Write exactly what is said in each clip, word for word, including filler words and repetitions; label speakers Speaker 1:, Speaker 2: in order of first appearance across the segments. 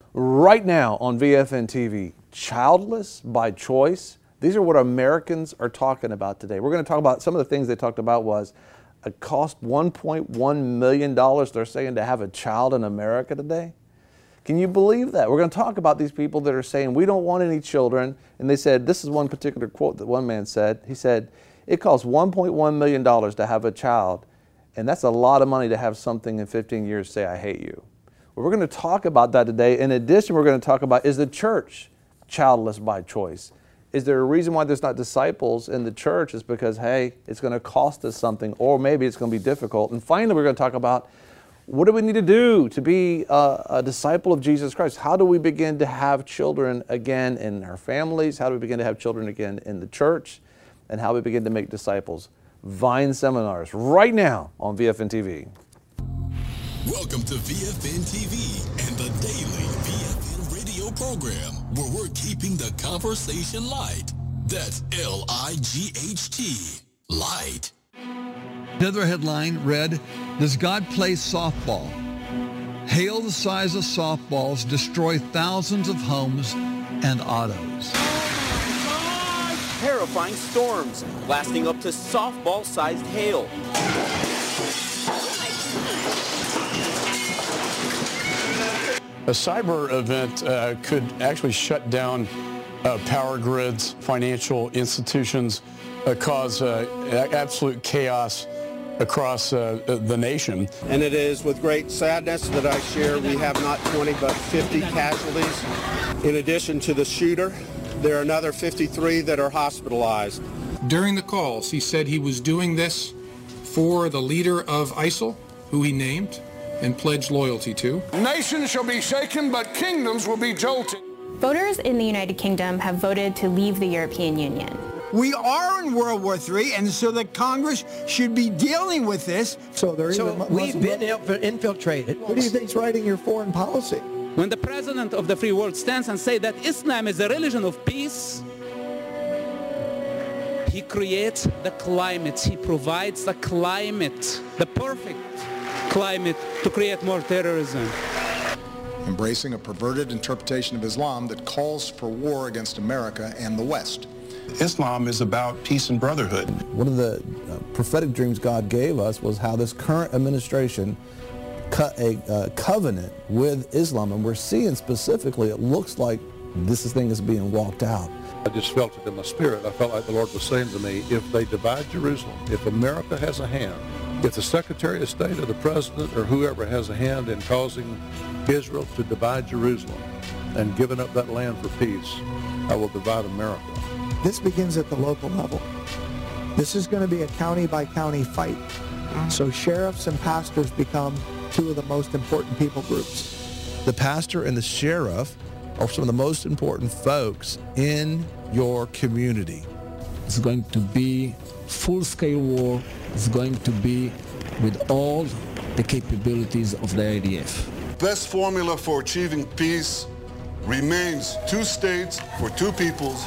Speaker 1: Right now on V F N T V, childless by choice. These are what Americans are talking about today. We're going to talk about some of the things they talked about was it cost one point one million dollars, they're saying, to have a child in America today. Can you believe that? We're going to talk about these people that are saying we don't want any children. And they said, this is one particular quote that one man said. He said, it costs one point one million dollars to have a child. And that's a lot of money to have something in fifteen years say, I hate you. Well, we're going to talk about that today. In addition, we're going to talk about, is the church childless by choice? Is there a reason why there's not disciples in the church? It's because, hey, it's going to cost us something, or maybe it's going to be difficult. And finally, we're going to talk about what do we need to do to be a, a disciple of Jesus Christ? How do we begin to have children again in our families? How do we begin to have children again in the church? And how we begin to make disciples? Vine Seminars right now on V F N T V.
Speaker 2: Welcome to V F N T V and the daily V F N radio program, where we're keeping the conversation light. That's L I G H T, light.
Speaker 3: Another headline read, does God play softball? Hail the size of softballs destroy thousands of homes and autos.
Speaker 4: Terrifying storms lasting up to softball-sized hail.
Speaker 5: A cyber event uh, could actually shut down uh, power grids, financial institutions, uh, cause uh, absolute chaos across uh, the nation.
Speaker 6: And it is with great sadness that I share we have not twenty but fifty casualties. In addition to the shooter, there are another fifty-three that are hospitalized.
Speaker 7: During the calls, he said he was doing this for the leader of ISIL, who he named and pledged loyalty to.
Speaker 8: Nations shall be shaken, but kingdoms will be jolted.
Speaker 9: Voters in the United Kingdom have voted to leave the European Union.
Speaker 10: We are in World War Three, and so the Congress should be dealing with this.
Speaker 11: So, there
Speaker 12: so we've been infiltrated.
Speaker 11: What do you think's writing your foreign policy?
Speaker 13: When the president of the free world stands and says that Islam is a religion of peace, he creates the climate, he provides the climate, the perfect climate to create more terrorism.
Speaker 14: Embracing a perverted interpretation of Islam that calls for war against America and the West.
Speaker 15: Islam is about peace and brotherhood.
Speaker 16: One of the uh, prophetic dreams God gave us was how this current administration cut a uh, covenant with Islam, and we're seeing specifically it looks like this thing is being walked out.
Speaker 17: I just felt it in my spirit. I felt like the Lord was saying to me, if they divide Jerusalem, if America has a hand, if the Secretary of State or the President or whoever has a hand in causing Israel to divide Jerusalem and giving up that land for peace, I will divide America.
Speaker 11: This begins at the local level. This is going to be a county-by-county fight. So sheriffs and pastors become two of the most important people groups.
Speaker 16: The pastor and the sheriff are some of the most important folks in your community.
Speaker 18: It's going to be full-scale war. It's going to be with all the capabilities of the I D F.
Speaker 19: Best formula for achieving peace remains two states for two peoples,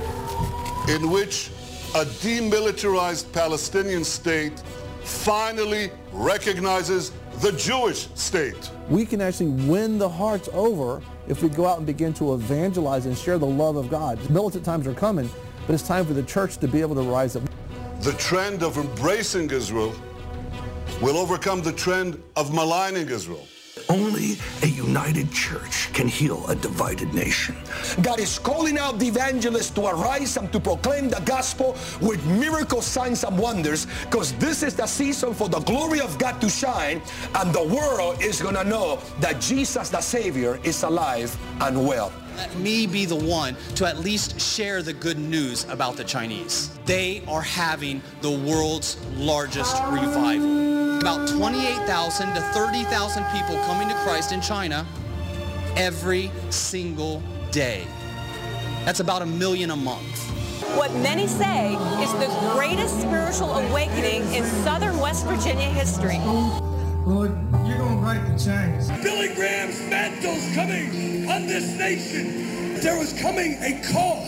Speaker 19: in which a demilitarized Palestinian state finally recognizes the Jewish state.
Speaker 16: We can actually win the hearts over if we go out and begin to evangelize and share the love of God. Militant times are coming, but it's time for the church to be able to rise up.
Speaker 19: The trend of embracing Israel will overcome the trend of maligning Israel.
Speaker 20: Only a united church can heal a divided nation.
Speaker 7: God is calling out the evangelists to arise and to proclaim the gospel with miracle signs and wonders, because this is the season for the glory of God to shine, and the world is going to know that Jesus the Savior is alive and well.
Speaker 5: Let me be the one to at least share the good news about the Chinese. They are having the world's largest revival. About twenty-eight thousand to thirty thousand people coming to Christ in China every single day. That's about a million a month.
Speaker 3: What many say is the greatest spiritual awakening in southern West Virginia history.
Speaker 9: Lord, you're going to right the Chinese.
Speaker 16: Billy Graham's mantle's coming on this nation. There was coming a call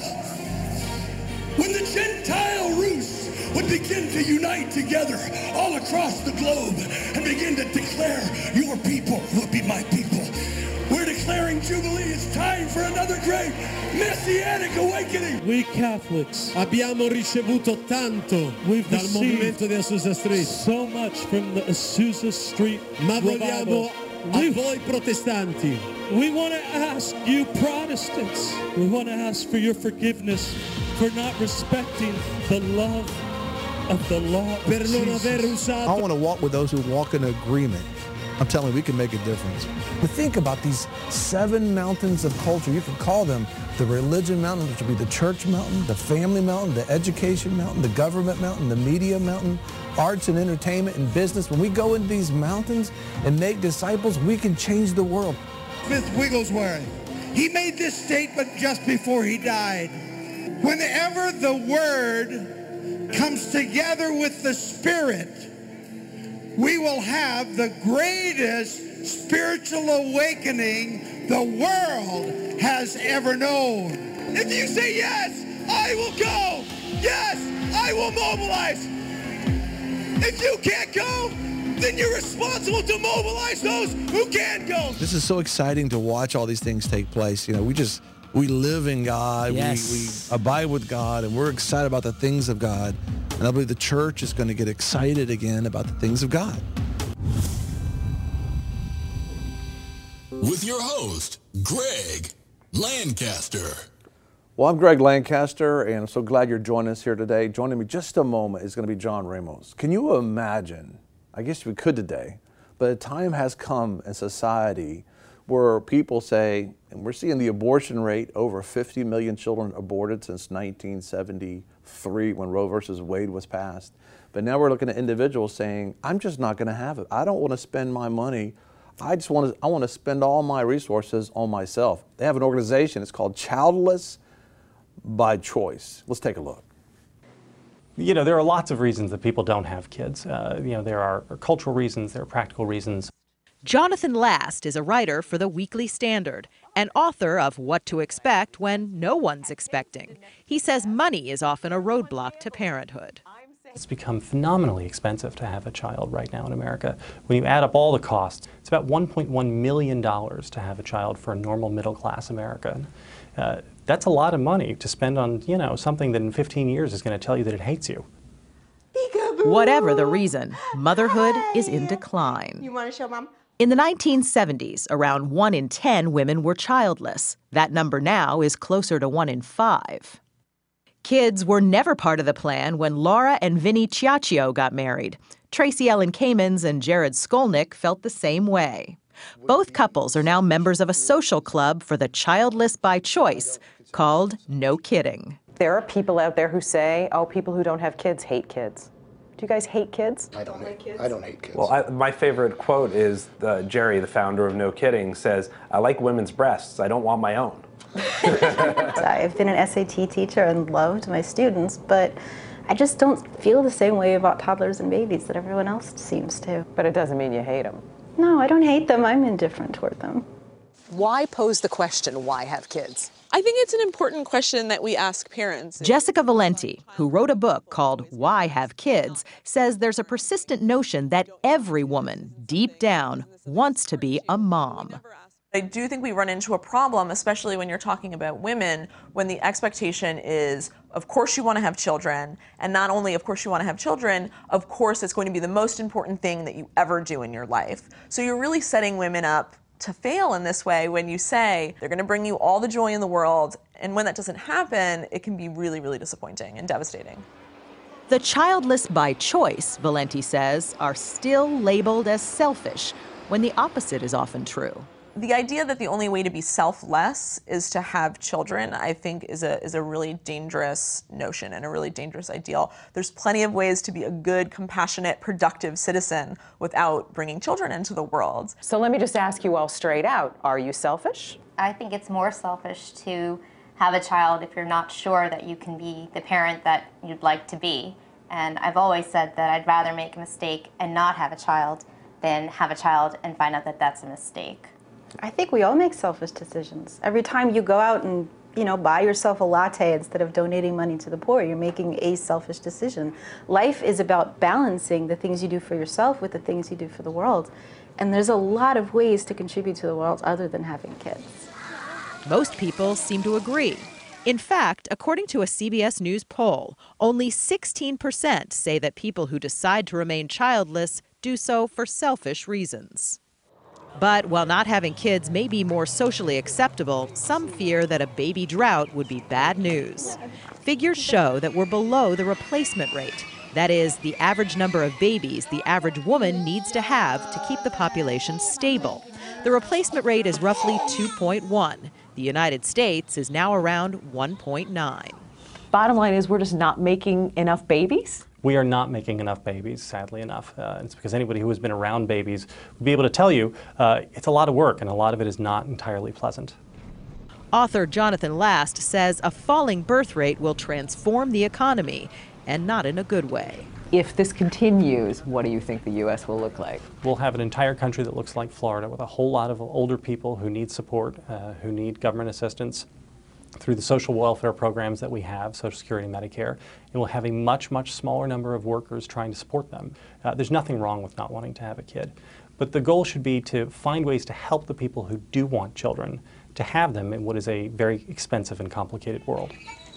Speaker 16: when the Gentile Rus would begin to unite together all across the globe and begin to declare, your people will be my people. We're declaring Jubilee for another great Messianic awakening.
Speaker 21: We Catholics abbiamo ricevuto tanto
Speaker 16: We've
Speaker 21: dal movimento di Azusa Street. So much from the Azusa Street Ma revival. vogliamo a voi protestanti. We want to ask you Protestants, we want to ask for your forgiveness for not respecting the love of the law of Per non Jesus. aver usato.
Speaker 22: I want to walk with those who walk in agreement. I'm telling you, we can make a difference. But think about these seven mountains of culture. You can call them the religion mountain, which would be the church mountain, the family mountain, the education mountain, the government mountain, the media mountain, arts and entertainment and business. When we go into these mountains and make disciples, we can change the world.
Speaker 10: Smith Wigglesworth, he made this statement just before he died. Whenever the Word comes together with the Spirit, we will have the greatest spiritual awakening the world has ever known.
Speaker 16: If you say yes, I will go. Yes, I will mobilize. If you can't go, then you're responsible to mobilize those who can go.
Speaker 22: This is so exciting to watch all these things take place. You know, we just, we live in God,
Speaker 12: Yes.
Speaker 22: we, we abide with God, and we're excited about the things of God. And I believe the church is going to get excited again about the things of God.
Speaker 2: With your host, Greg Lancaster.
Speaker 1: Well, I'm Greg Lancaster, and I'm so glad you're joining us here today. Joining me just a moment is going to be John Ramos. Can you imagine, I guess we could today, but a time has come in society where people say, and we're seeing the abortion rate, over fifty million children aborted since nineteen seventy-three when Roe versus Wade was passed. But now we're looking at individuals saying, I'm just not going to have it. I don't want to spend my money. I just want to, I want to spend all my resources on myself. They have an organization, it's called Childless by Choice. Let's take a look.
Speaker 23: You know, there are lots of reasons that people don't have kids. Uh, you know, there are cultural reasons, there are practical reasons.
Speaker 24: Jonathan Last is a writer for the Weekly Standard and author of What to Expect When No One's Expecting. He says money is often a roadblock to parenthood.
Speaker 23: It's become phenomenally expensive to have a child right now in America. When you add up all the costs, it's about one point one million dollars to have a child for a normal middle-class American. Uh, that's a lot of money to spend on, you know, something that in fifteen years is going to tell you that it hates you.
Speaker 24: Whatever the reason, motherhood is in decline.
Speaker 25: You want to show Mom?
Speaker 24: In the nineteen seventies, around one in ten women were childless. That number now is closer to one in five. Kids were never part of the plan when Laura and Vinny Ciaccio got married. Tracy Ellen Kamens and Jared Skolnick felt the same way. Both couples are now members of a social club for the childless by choice called No Kidding.
Speaker 26: There are people out there who say, oh, people who don't have kids hate kids. Do you guys hate kids?
Speaker 14: I don't hate kids. I don't hate kids.
Speaker 27: Well, I, my favorite quote is uh, Jerry, the founder of No Kidding, says, I like women's breasts. I don't want my own.
Speaker 25: I've been an S A T teacher and loved my students, but I just don't feel the same way about toddlers and babies that everyone else seems to.
Speaker 26: But it doesn't mean you hate them.
Speaker 25: No, I don't hate them. I'm indifferent toward them.
Speaker 24: Why pose the question, why have kids?
Speaker 28: I think it's an important question that we ask parents.
Speaker 24: Jessica Valenti, who wrote a book called Why Have Kids, says there's a persistent notion that every woman, deep down, wants to be a mom.
Speaker 28: I do think we run into a problem, especially when you're talking about women, when the expectation is, of course you want to have children, and not only of course you want to have children, of course it's going to be the most important thing that you ever do in your life. So you're really setting women up to fail in this way when you say they're going to bring you all the joy in the world, and when that doesn't happen, it can be really, really disappointing and devastating.
Speaker 24: The childless by choice, Valenti says, are still labeled as selfish, when the opposite is often true.
Speaker 28: The idea that the only way to be selfless is to have children, I think, is a is a really dangerous notion and a really dangerous ideal. There's plenty of ways to be a good, compassionate, productive citizen without bringing children into the world.
Speaker 26: So let me just ask you all straight out, are you selfish?
Speaker 29: I think it's more selfish to have a child if you're not sure that you can be the parent that you'd like to be. And I've always said that I'd rather make a mistake and not have a child than have a child and find out that that's a mistake.
Speaker 25: I think we all make selfish decisions. Every time you go out and, you know, buy yourself a latte instead of donating money to the poor, you're making a selfish decision. Life is about balancing the things you do for yourself with the things you do for the world. And there's a lot of ways to contribute to the world other than having kids.
Speaker 24: Most people seem to agree. In fact, according to a C B S News poll, only sixteen percent say that people who decide to remain childless do so for selfish reasons. But while not having kids may be more socially acceptable, some fear that a baby drought would be bad news. Figures show that we're below the replacement rate. That is, the average number of babies the average woman needs to have to keep the population stable. The replacement rate is roughly two point one. The United States is now around one point nine.
Speaker 26: Bottom line is we're just not making enough babies?
Speaker 23: We are not making enough babies, sadly enough. Uh, it's because anybody who has been around babies would be able to tell you uh, it's a lot of work and a lot of it is not entirely pleasant.
Speaker 24: Author Jonathan Last says a falling birth rate will transform the economy, and not in a good way.
Speaker 26: If this continues, what do you think the U S will look like?
Speaker 23: We'll have an entire country that looks like Florida with a whole lot of older people who need support, uh, who need government assistance through the social welfare programs that we have, Social Security and Medicare, and we'll have a much, much smaller number of workers trying to support them. Uh, there's nothing wrong with not wanting to have a kid, but the goal should be to find ways to help the people who do want children to have them in what is a very expensive and complicated world.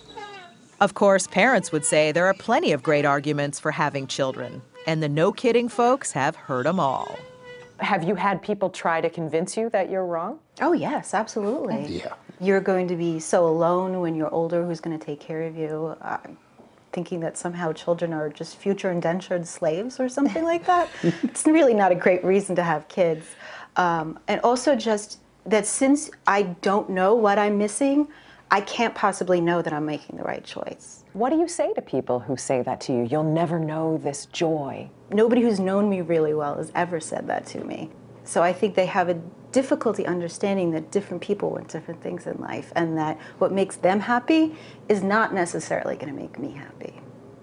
Speaker 24: Of course, parents would say there are plenty of great arguments for having children, and the no kidding folks have heard them all.
Speaker 26: Have you had people try to convince you that you're wrong?
Speaker 25: Oh, yes, absolutely.
Speaker 14: Yeah.
Speaker 25: You're going to be so alone when you're older. Who's going to take care of you? Uh, thinking that somehow children are just future indentured slaves or something like that. It's really not a great reason to have kids. Um, and also just that since I don't know what I'm missing, I can't possibly know that I'm making the right choice.
Speaker 26: What do you say to people who say that to you? You'll never know this joy.
Speaker 25: Nobody who's known me really well has ever said that to me. So I think they have a difficulty understanding that different people want different things in life, and that what makes them happy is not necessarily going to make me happy.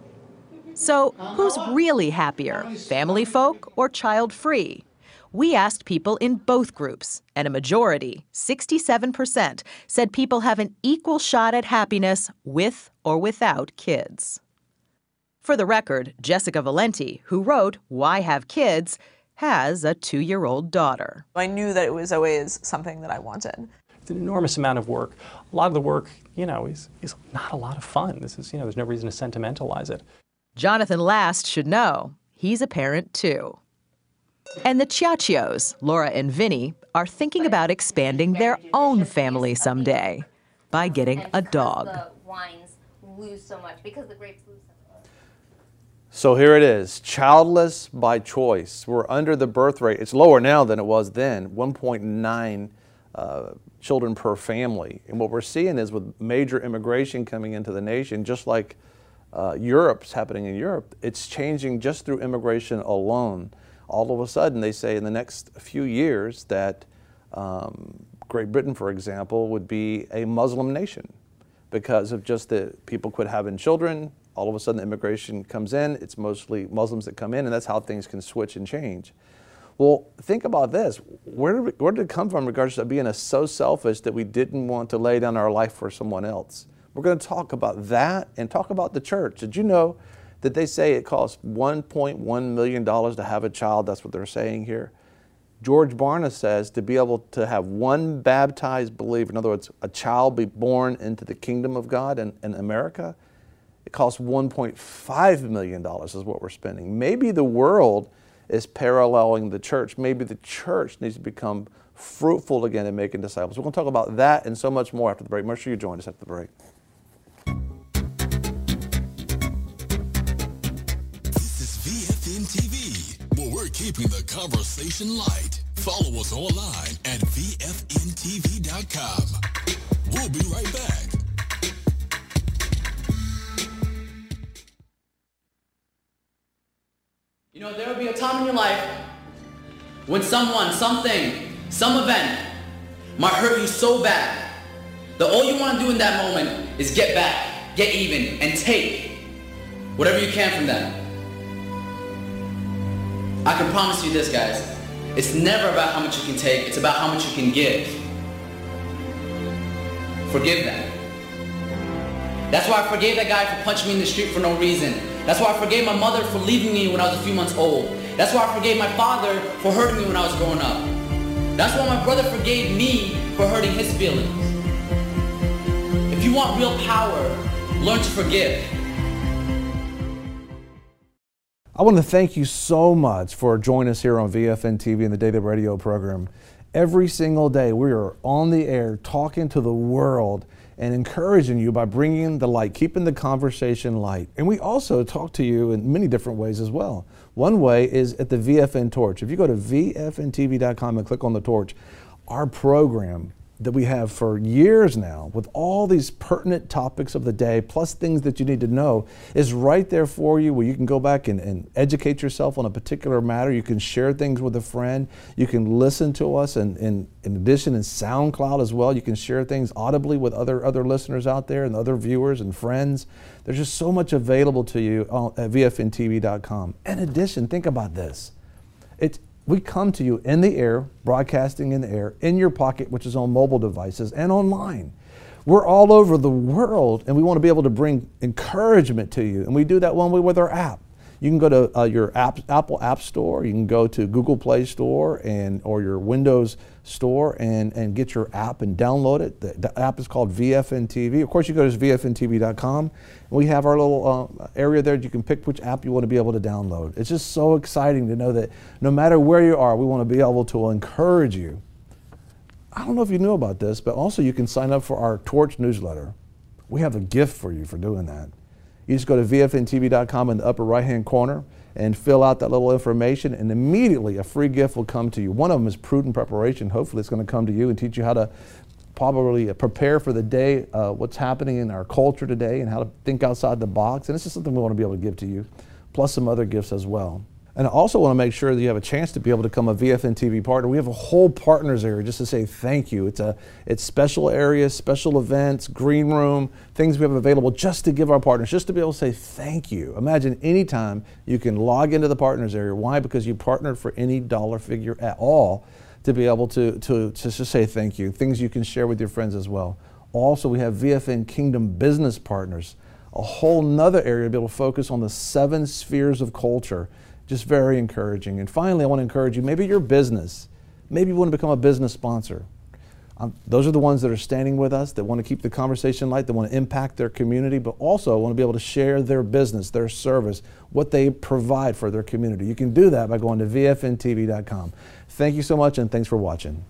Speaker 24: So who's really happier, family folk or child-free? We asked people in both groups, and a majority, sixty-seven percent, said people have an equal shot at happiness with or without kids. For the record, Jessica Valenti, who wrote Why Have Kids?, has a two-year-old daughter.
Speaker 28: I knew that it was always something that I wanted.
Speaker 23: It's an enormous amount of work. A lot of the work, you know, is, is not a lot of fun. This is, you know, there's no reason to sentimentalize it.
Speaker 24: Jonathan Last should know. He's a parent, too. And the Ciaccios, Laura and Vinny, are thinking about expanding their own family someday by getting a dog.
Speaker 29: The wines lose so much because the grapes lose so much.
Speaker 1: So here it is, childless by choice. We're under the birth rate. It's lower now than it was then, one point nine uh, children per family. And what we're seeing is with major immigration coming into the nation, just like uh, Europe's happening in Europe, it's changing just through immigration alone. All of a sudden, they say in the next few years that um, Great Britain, for example, would be a Muslim nation because of just the people quit having children. All of a sudden, immigration comes in. It's mostly Muslims that come in, and that's how things can switch and change. Well, think about this. Where did, where did it come from in regards to being a, so selfish that we didn't want to lay down our life for someone else? We're going to talk about that and talk about the church. Did you know that they say it costs one point one million dollars to have a child? That's what they're saying here. George Barna says to be able to have one baptized believer, in other words, a child be born into the kingdom of God in, in America, it costs one point five million dollars is what we're spending. Maybe the world is paralleling the church. Maybe the church needs to become fruitful again in making disciples. We're going to talk about that and so much more after the break. Make sure you join us after the break.
Speaker 2: Keeping the conversation light. Follow us online at V F N T V dot com. We'll be right back.
Speaker 4: You know, there will be a time in your life when someone, something, some event might hurt you so bad that all you want to do in that moment is get back, get even, and take whatever you can from them. I can promise you this, guys. It's never about how much you can take, it's about how much you can give. Forgive them. That's why I forgave that guy for punching me in the street for no reason. That's why I forgave my mother for leaving me when I was a few months old. That's why I forgave my father for hurting me when I was growing up. That's why my brother forgave me for hurting his feelings. you want real power, learn to forgive.
Speaker 1: I want to thank you so much for joining us here on V F N T V and the Daily Radio program. Every single day we are on the air talking to the world and encouraging you by bringing the light, keeping the conversation light. And we also talk to you in many different ways as well. One way is at the V F N Torch. If you go to V F N T V dot com and click on the torch, our program that we have for years now with all these pertinent topics of the day, plus things that you need to know, is right there for you, where you can go back and, and educate yourself on a particular matter. You can share things with a friend. You can listen to us, and, and in addition in SoundCloud as well. You can share things audibly with other, other listeners out there and other viewers and friends. There's just so much available to you at V F N T V dot com. In addition, think about this. It's We come to you in the air, broadcasting in the air, in your pocket, which is on mobile devices, and online. We're all over the world, and we want to be able to bring encouragement to you, and we do that one way with our app. You can go to uh, your app, Apple App Store, you can go to Google Play Store and or your Windows Store and, and get your app and download it. The, the app is called V F N T V. Of course, you go to V F N T V dot com, and we have our little uh, area there. You can pick which app you want to be able to download. It's just so exciting to know that no matter where you are, we want to be able to encourage you. I don't know if you knew about this, but also you can sign up for our Torch newsletter. We have a gift for you for doing that. You just go to V F N T V dot com in the upper right-hand corner and fill out that little information, and immediately a free gift will come to you. One of them is Prudent Preparation. Hopefully it's going to come to you and teach you how to probably prepare for the day, uh, what's happening in our culture today, and how to think outside the box. And it's just something we want to be able to give to you, plus some other gifts as well. And I also want to make sure that you have a chance to be able to become a V F N T V partner. We have a whole partners area just to say thank you. It's a it's special areas, special events, green room, things we have available just to give our partners, just to be able to say thank you. Imagine anytime you can log into the partners area. Why? Because you partnered for any dollar figure at all to be able to, to, to just say thank you. Things you can share with your friends as well. Also, we have V F N Kingdom Business Partners, a whole nother area to be able to focus on the seven spheres of culture. Just very encouraging. And finally, I want to encourage you, maybe your business, maybe you want to become a business sponsor. Um, those are the ones that are standing with us, that want to keep the conversation light, that want to impact their community, but also want to be able to share their business, their service, what they provide for their community. You can do that by going to V F N T V dot com. Thank you so much, and thanks for watching.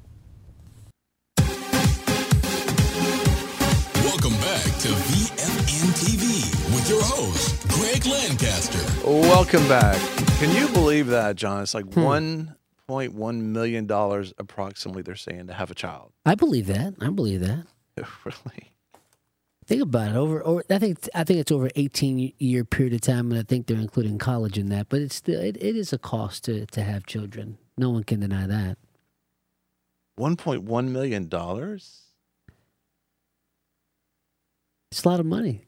Speaker 2: Welcome back to V F N T V with your host, Greg Lancaster.
Speaker 1: Welcome back. Can you believe that, John? It's like hmm. one point one million dollars approximately they're saying to have a child.
Speaker 6: I believe that. I believe that.
Speaker 1: Really?
Speaker 6: Think about it. Over, over I think I think it's over eighteen year period of time, and I think they're including college in that. But it's still it, it is a cost to to have children. No one can deny that.
Speaker 1: one point one million dollars?
Speaker 6: It's a lot of money.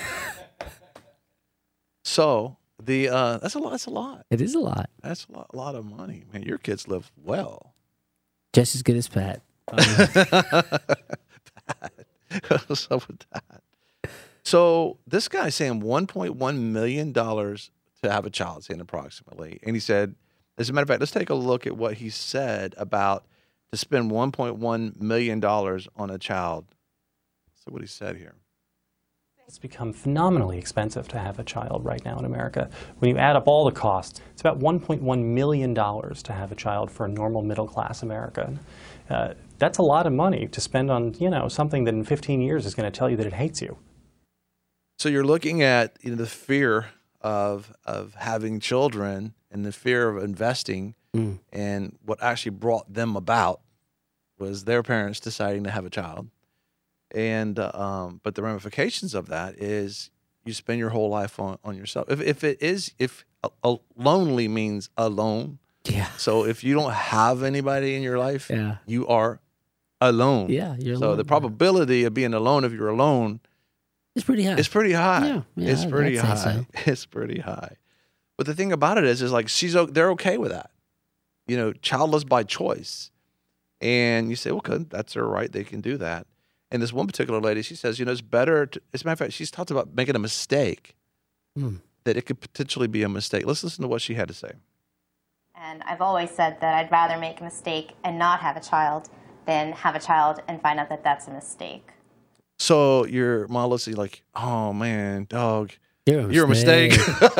Speaker 1: So the uh, that's a lot. That's a lot.
Speaker 6: It is a lot.
Speaker 1: That's a lot, a lot of money, man. Your kids live well.
Speaker 6: Just as good as Pat.
Speaker 1: Pat. What's up with that? So this guy's saying one point one million dollars to have a child, saying approximately, and he said, as a matter of fact, let's take a look at what he said about to spend one point one million dollars on a child. So what he said here.
Speaker 23: It's become phenomenally expensive to have a child right now in America. When you add up all the costs, it's about one point one million dollars to have a child for a normal middle-class American. Uh, that's a lot of money to spend on, you know, something that in fifteen years is going to tell you that it hates you.
Speaker 1: So you're looking at, you know, the fear of of having children and the fear of investing, mm. and what actually brought them about was their parents deciding to have a child. And uh, um, but the ramifications of that is you spend your whole life on, on yourself. If if it is if a, a lonely means alone,
Speaker 6: yeah.
Speaker 1: So if you don't have anybody in your life,
Speaker 6: yeah.
Speaker 1: you are alone.
Speaker 6: Yeah, you're
Speaker 1: so
Speaker 6: alone.
Speaker 1: the probability of being alone if you're alone,
Speaker 6: it's pretty high.
Speaker 1: It's pretty high.
Speaker 6: Yeah, yeah
Speaker 1: it's pretty
Speaker 6: I'd
Speaker 1: high.
Speaker 6: So.
Speaker 1: It's pretty high. But the thing about it is, is like she's they're okay with that. You know, childless by choice. And you say, well, okay, that's their right. They can do that. And this one particular lady, she says, you know, it's better to, as a matter of fact, she's talked about making a mistake,
Speaker 6: hmm.
Speaker 1: that it could potentially be a mistake. Let's listen to what she had to say.
Speaker 29: And I've always said that I'd rather make a mistake and not have a child than have a child and find out that that's a mistake.
Speaker 1: So your mom looks at you like, oh man, dog,
Speaker 6: You're a
Speaker 1: you're a mistake.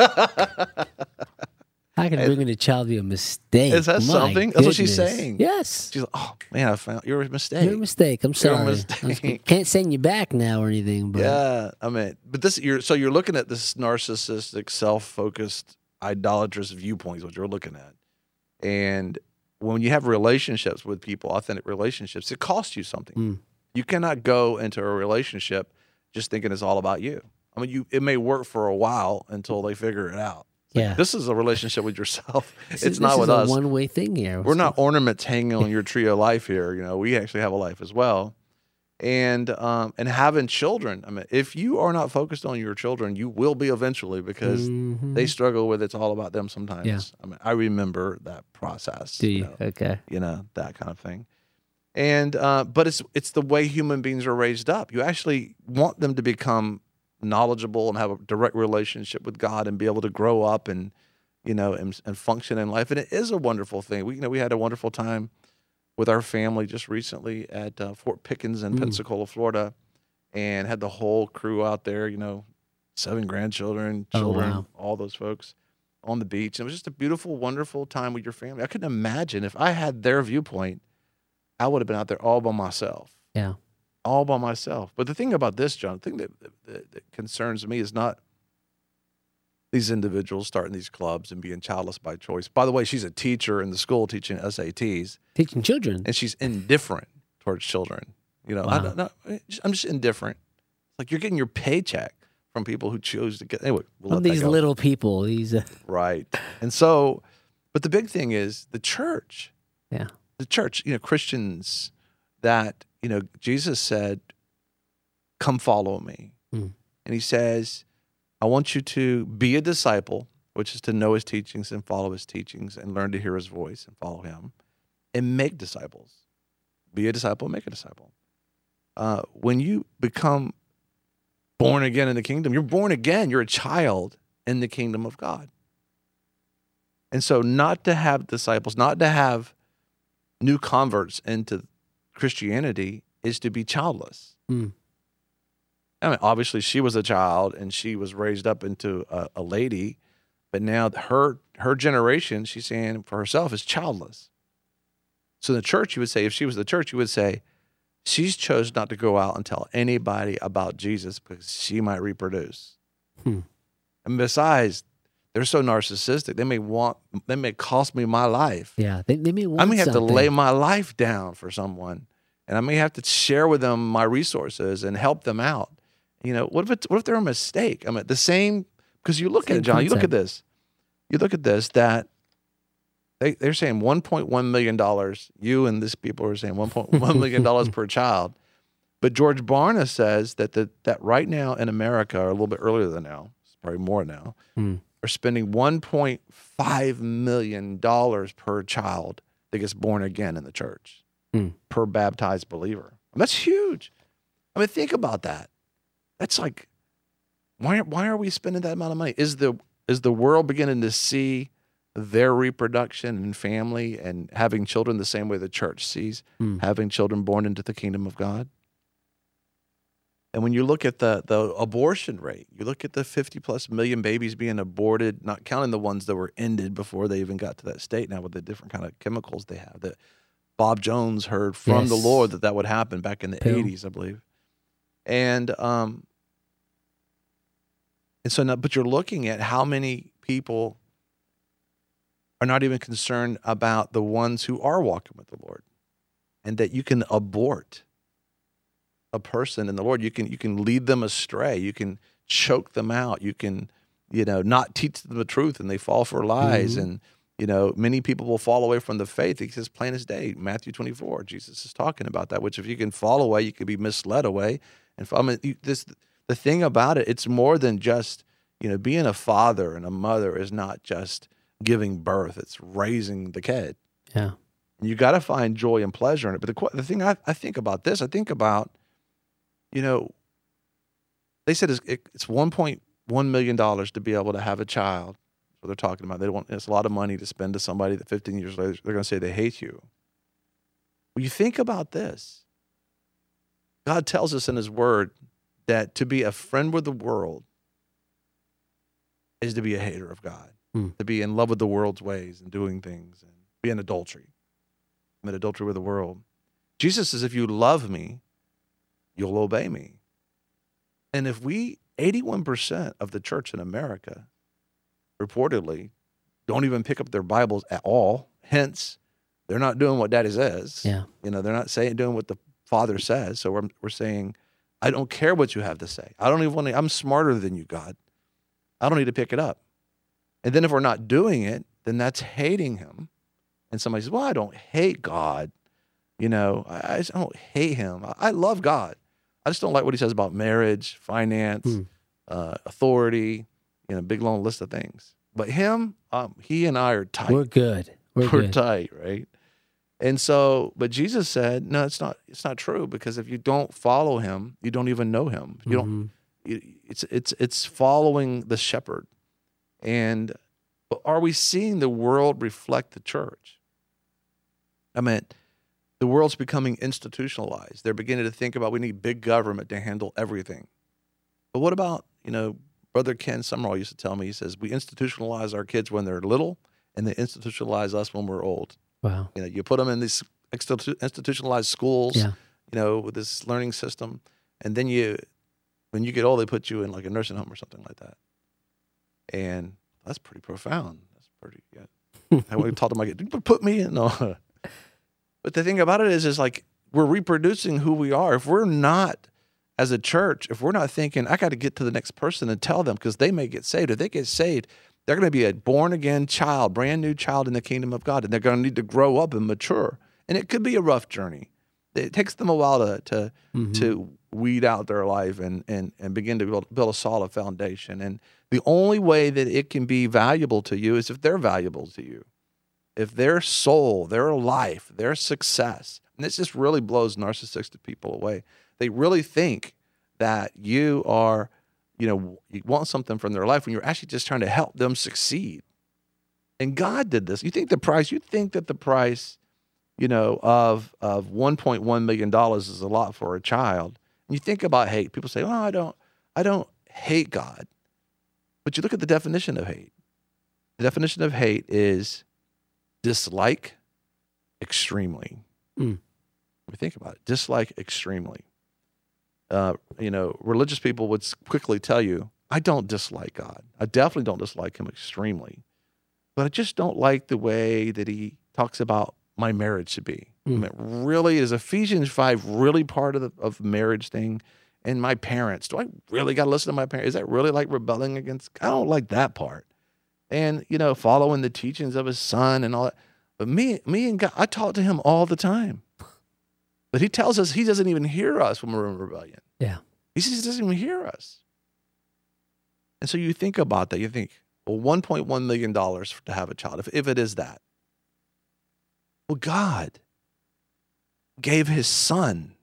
Speaker 6: How can bringing a child be a mistake?
Speaker 1: Is that
Speaker 6: My
Speaker 1: something? That's what she's
Speaker 6: goodness.
Speaker 1: saying.
Speaker 6: Yes.
Speaker 1: She's like, oh man, I found you're a mistake.
Speaker 6: You're a mistake. I'm
Speaker 1: You're
Speaker 6: sorry.
Speaker 1: a mistake.
Speaker 6: Can't send you back now or anything. But
Speaker 1: Yeah, I mean, but this you're so you're looking at this narcissistic, self-focused, idolatrous viewpoint is what you're looking at. And when you have relationships with people, authentic relationships, it costs you something.
Speaker 6: Mm.
Speaker 1: You cannot go into a relationship just thinking it's all about you. I mean, you it may work for a while until they figure it out. It's like,
Speaker 6: Yeah.
Speaker 1: this is a relationship with yourself.
Speaker 6: This
Speaker 1: It's
Speaker 6: is-
Speaker 1: not
Speaker 6: this
Speaker 1: with
Speaker 6: is
Speaker 1: us.
Speaker 6: a one-way thing here.
Speaker 1: We're not ornaments hanging on your tree of life here. You know, we actually have a life as well. And um, and having children. I mean, if you are not focused on your children, you will be eventually because
Speaker 6: Mhm.
Speaker 1: they struggle with it's all about them sometimes.
Speaker 6: Yeah.
Speaker 1: I mean, I remember that process.
Speaker 6: Do you?
Speaker 1: know,
Speaker 6: Okay.
Speaker 1: You know, that kind of thing. And uh, but it's it's the way human beings are raised up. You actually want them to become knowledgeable and have a direct relationship with God and be able to grow up and you know and, and function in life. And it is a wonderful thing. We you know we had a wonderful time with our family just recently at uh, Fort Pickens in
Speaker 6: Mm.
Speaker 1: Pensacola, Florida, and had the whole crew out there. You know, seven grandchildren,
Speaker 6: Oh,
Speaker 1: children,
Speaker 6: wow.
Speaker 1: all those folks on the beach. And it was just a beautiful, wonderful time with your family. I couldn't imagine if I had their viewpoint, I would have been out there all by myself.
Speaker 6: Yeah.
Speaker 1: All by myself. But the thing about this, John, the thing that, that, that concerns me is not these individuals starting these clubs and being childless by choice. By the way, she's a teacher in the school teaching S A Ts.
Speaker 6: Teaching children.
Speaker 1: And she's indifferent towards children. You know, I
Speaker 6: Wow.
Speaker 1: don't know. I'm just indifferent. It's like you're getting your paycheck from people who choose to get. Anyway, we'll
Speaker 6: All
Speaker 1: let that
Speaker 6: these
Speaker 1: go.
Speaker 6: little people. These. Uh,
Speaker 1: Right. And so, but the big thing is the church.
Speaker 6: Yeah.
Speaker 1: The church, you know, Christians that, you know, Jesus said, come follow me.
Speaker 6: Mm.
Speaker 1: And he says, I want you to be a disciple, which is to know his teachings and follow his teachings and learn to hear his voice and follow him and make disciples. Be a disciple, make a disciple. Uh, when you become born again in the kingdom, you're born again. You're a child in the kingdom of God. And so not to have disciples, not to have new converts into Christianity is to be childless.
Speaker 6: Mm.
Speaker 1: I mean, obviously she was a child and she was raised up into a, a lady, but now her her generation, she's saying for herself, is childless. So the church, you would say, if she was the church, you would say, she's chose not to go out and tell anybody about Jesus because she might reproduce.
Speaker 6: Hmm.
Speaker 1: And besides, they're so narcissistic. They may want, they may cost me my life.
Speaker 6: Yeah. They, they may want
Speaker 1: I may have
Speaker 6: something.
Speaker 1: to lay my life down for someone, and I may have to share with them my resources and help them out. You know, what if it's, what if they're a mistake? I mean, the same, because you look
Speaker 6: Same
Speaker 1: at it, John, you look
Speaker 6: concept.
Speaker 1: at this. You look at this, that they, they're saying one point one million dollars. You and this people are saying one point one million dollars per child. But George Barna says that the, that right now in America, or a little bit earlier than now, it's probably more now,
Speaker 6: Hmm.
Speaker 1: are spending one point five million dollars per child that gets born again in the church,
Speaker 6: Hmm.
Speaker 1: per baptized believer. And that's huge. I mean, think about that. That's like, why, why are we spending that amount of money? Is the, is the world beginning to see their reproduction and family and having children the same way the church sees
Speaker 6: Hmm.
Speaker 1: having children born into the kingdom of God? And when you look at the, the abortion rate, you look at the fifty plus million babies being aborted, not counting the ones that were ended before they even got to that state now with the different kind of chemicals they have. That Bob Jones heard from the
Speaker 6: Yes.
Speaker 1: Lord that that would happen back in the
Speaker 6: Pill.
Speaker 1: eighties, I believe. And um, and so now, but you're looking at how many people are not even concerned about the ones who are walking with the Lord, and that you can abort a person in the Lord. You can you can lead them astray. You can choke them out. You can, you know, not teach them the truth, and they fall for lies.
Speaker 6: Mhm.
Speaker 1: And you know, many people will fall away from the faith. He says, plain as day, Matthew twenty-four. Jesus is talking about that. Which, if you can fall away, you can be misled away. And I mean, you, this the thing about it. It's more than just, you know, being a father and a mother is not just giving birth. It's raising the kid.
Speaker 6: Yeah.
Speaker 1: And you got to find joy and pleasure in it. But the, que- the thing I, I think about this, I think about, you know, they said it's, it, it's one point one million dollars to be able to have a child. That's what they're talking about. They don't want, it's a lot of money to spend to somebody that fifteen years later, they're going to say they hate you. Well, you think about this. God tells us in his word that to be a friend with the world is to be a hater of God,
Speaker 6: mm.
Speaker 1: to be in love with the world's ways and doing things and be in adultery. I'm in adultery with the world. Jesus says, if you love me, you'll obey me. And if we, eighty-one percent of the church in America, reportedly, don't even pick up their Bibles at all, hence, they're not doing what Daddy says.
Speaker 6: Yeah.
Speaker 1: You know, they're not saying doing what the Father says. So we're we're saying, I don't care what you have to say. I don't even want to, I'm smarter than you, God. I don't need to pick it up. And then if we're not doing it, then that's hating him. And somebody says, well, I don't hate God. You know, I, I just I don't hate him. I, I love God. I just don't like what he says about marriage, finance,
Speaker 6: Hmm.
Speaker 1: uh, authority, you know, big long list of things. But him, um, he and I are tight.
Speaker 6: We're good. We're,
Speaker 1: We're
Speaker 6: good.
Speaker 1: tight, right? And so, but Jesus said, no, it's not. It's not true, because if you don't follow him, you don't even know him. You don't.
Speaker 6: Mhm.
Speaker 1: You, it's it's it's following the shepherd. And but are we seeing the world reflect the church? I mean, the world's becoming institutionalized. They're beginning to think about we need big government to handle everything. But what about, you know, Brother Ken Summerall used to tell me, he says, we institutionalize our kids when they're little, and they institutionalize us when we're old.
Speaker 6: Wow.
Speaker 1: You know, you put them in these institu- institutionalized schools,
Speaker 6: Yeah.
Speaker 1: you know, with this learning system, and then you, when you get old, they put you in like a nursing home or something like that. And that's pretty profound. That's pretty good. I would talk to my kid, put me in. No. But the thing about it is, is like we're reproducing who we are. If we're not, as a church, if we're not thinking, I got to get to the next person and tell them, because they may get saved. If they get saved, they're going to be a born-again child, brand new child in the kingdom of God, and they're going to need to grow up and mature. And it could be a rough journey. It takes them a while to to,
Speaker 6: Mhm.
Speaker 1: to weed out their life and, and, and begin to build, build a solid foundation. And the only way that it can be valuable to you is if they're valuable to you. If their soul, their life, their success, and this just really blows narcissistic people away. They really think that you are, you know, you want something from their life when you're actually just trying to help them succeed. And God did this. You think the price, you think that the price, you know, of of one point one million dollars is a lot for a child. And you think about hate. People say, oh, I don't, I don't hate God. But you look at the definition of hate. The definition of hate is dislike extremely.
Speaker 6: Mm.
Speaker 1: We think about it. Dislike extremely. Uh, you know, religious people would s- quickly tell you, I don't dislike God. I definitely don't dislike him extremely. But I just don't like the way that he talks about my marriage should be.
Speaker 6: Mm.
Speaker 1: I mean, really, is Ephesians five really part of the of marriage thing? And my parents, do I really got to listen to my parents? Is that really like rebelling against? I don't like that part. And, you know, following the teachings of his son and all that. But me, me and God, I talk to him all the time. But he tells us he doesn't even hear us when we're in rebellion.
Speaker 6: Yeah.
Speaker 1: He says he doesn't even hear us. And so you think about that. You think, well, one point one million dollars to have a child, if, if it is that. Well, God gave his son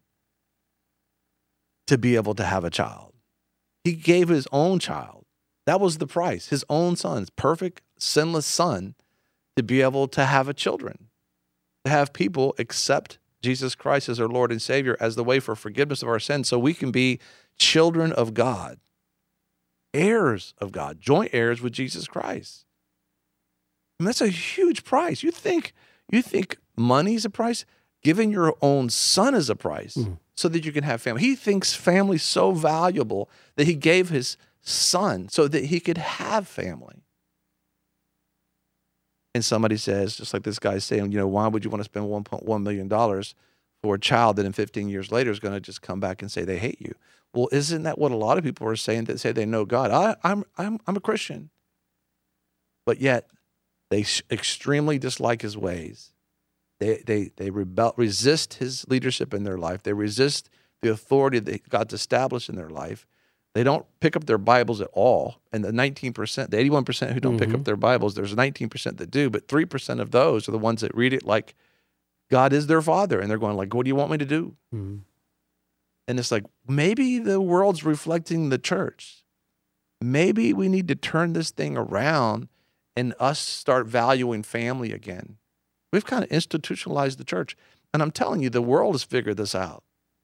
Speaker 1: to be able to have a child. He gave his own child. That was the price. His own son's perfect, sinless son to be able to have a children, to have people accept Jesus Christ as our Lord and Savior as the way for forgiveness of our sins so we can be children of God, heirs of God, joint heirs with Jesus Christ. And that's a huge price. You think, you think money's a price? Giving your own son is a price
Speaker 6: Mm.
Speaker 1: so that you can have family. He thinks family's so valuable that he gave his son so that he could have family. And somebody says, just like this guy's saying, you know, why would you want to spend one point one million dollars for a child that in fifteen years later is going to just come back and say they hate you? Well, isn't that what a lot of people are saying that say they know God? I, I'm, I'm, I'm a Christian. But yet they sh- extremely dislike his ways. They, they, they rebel, resist his leadership in their life. They resist the authority that God's established in their life. They don't pick up their Bibles at all. And the nineteen percent, the eighty-one percent who don't pick
Speaker 6: Mhm.
Speaker 1: up their Bibles, there's nineteen percent that do, but three percent of those are the ones that read it like God is their father. And they're going like, what do you want me to do?
Speaker 6: Mhm.
Speaker 1: And it's like, maybe the world's reflecting the church. Maybe we need to turn this thing around and us start valuing family again. We've kind of institutionalized the church. And I'm telling you, the world has figured this out.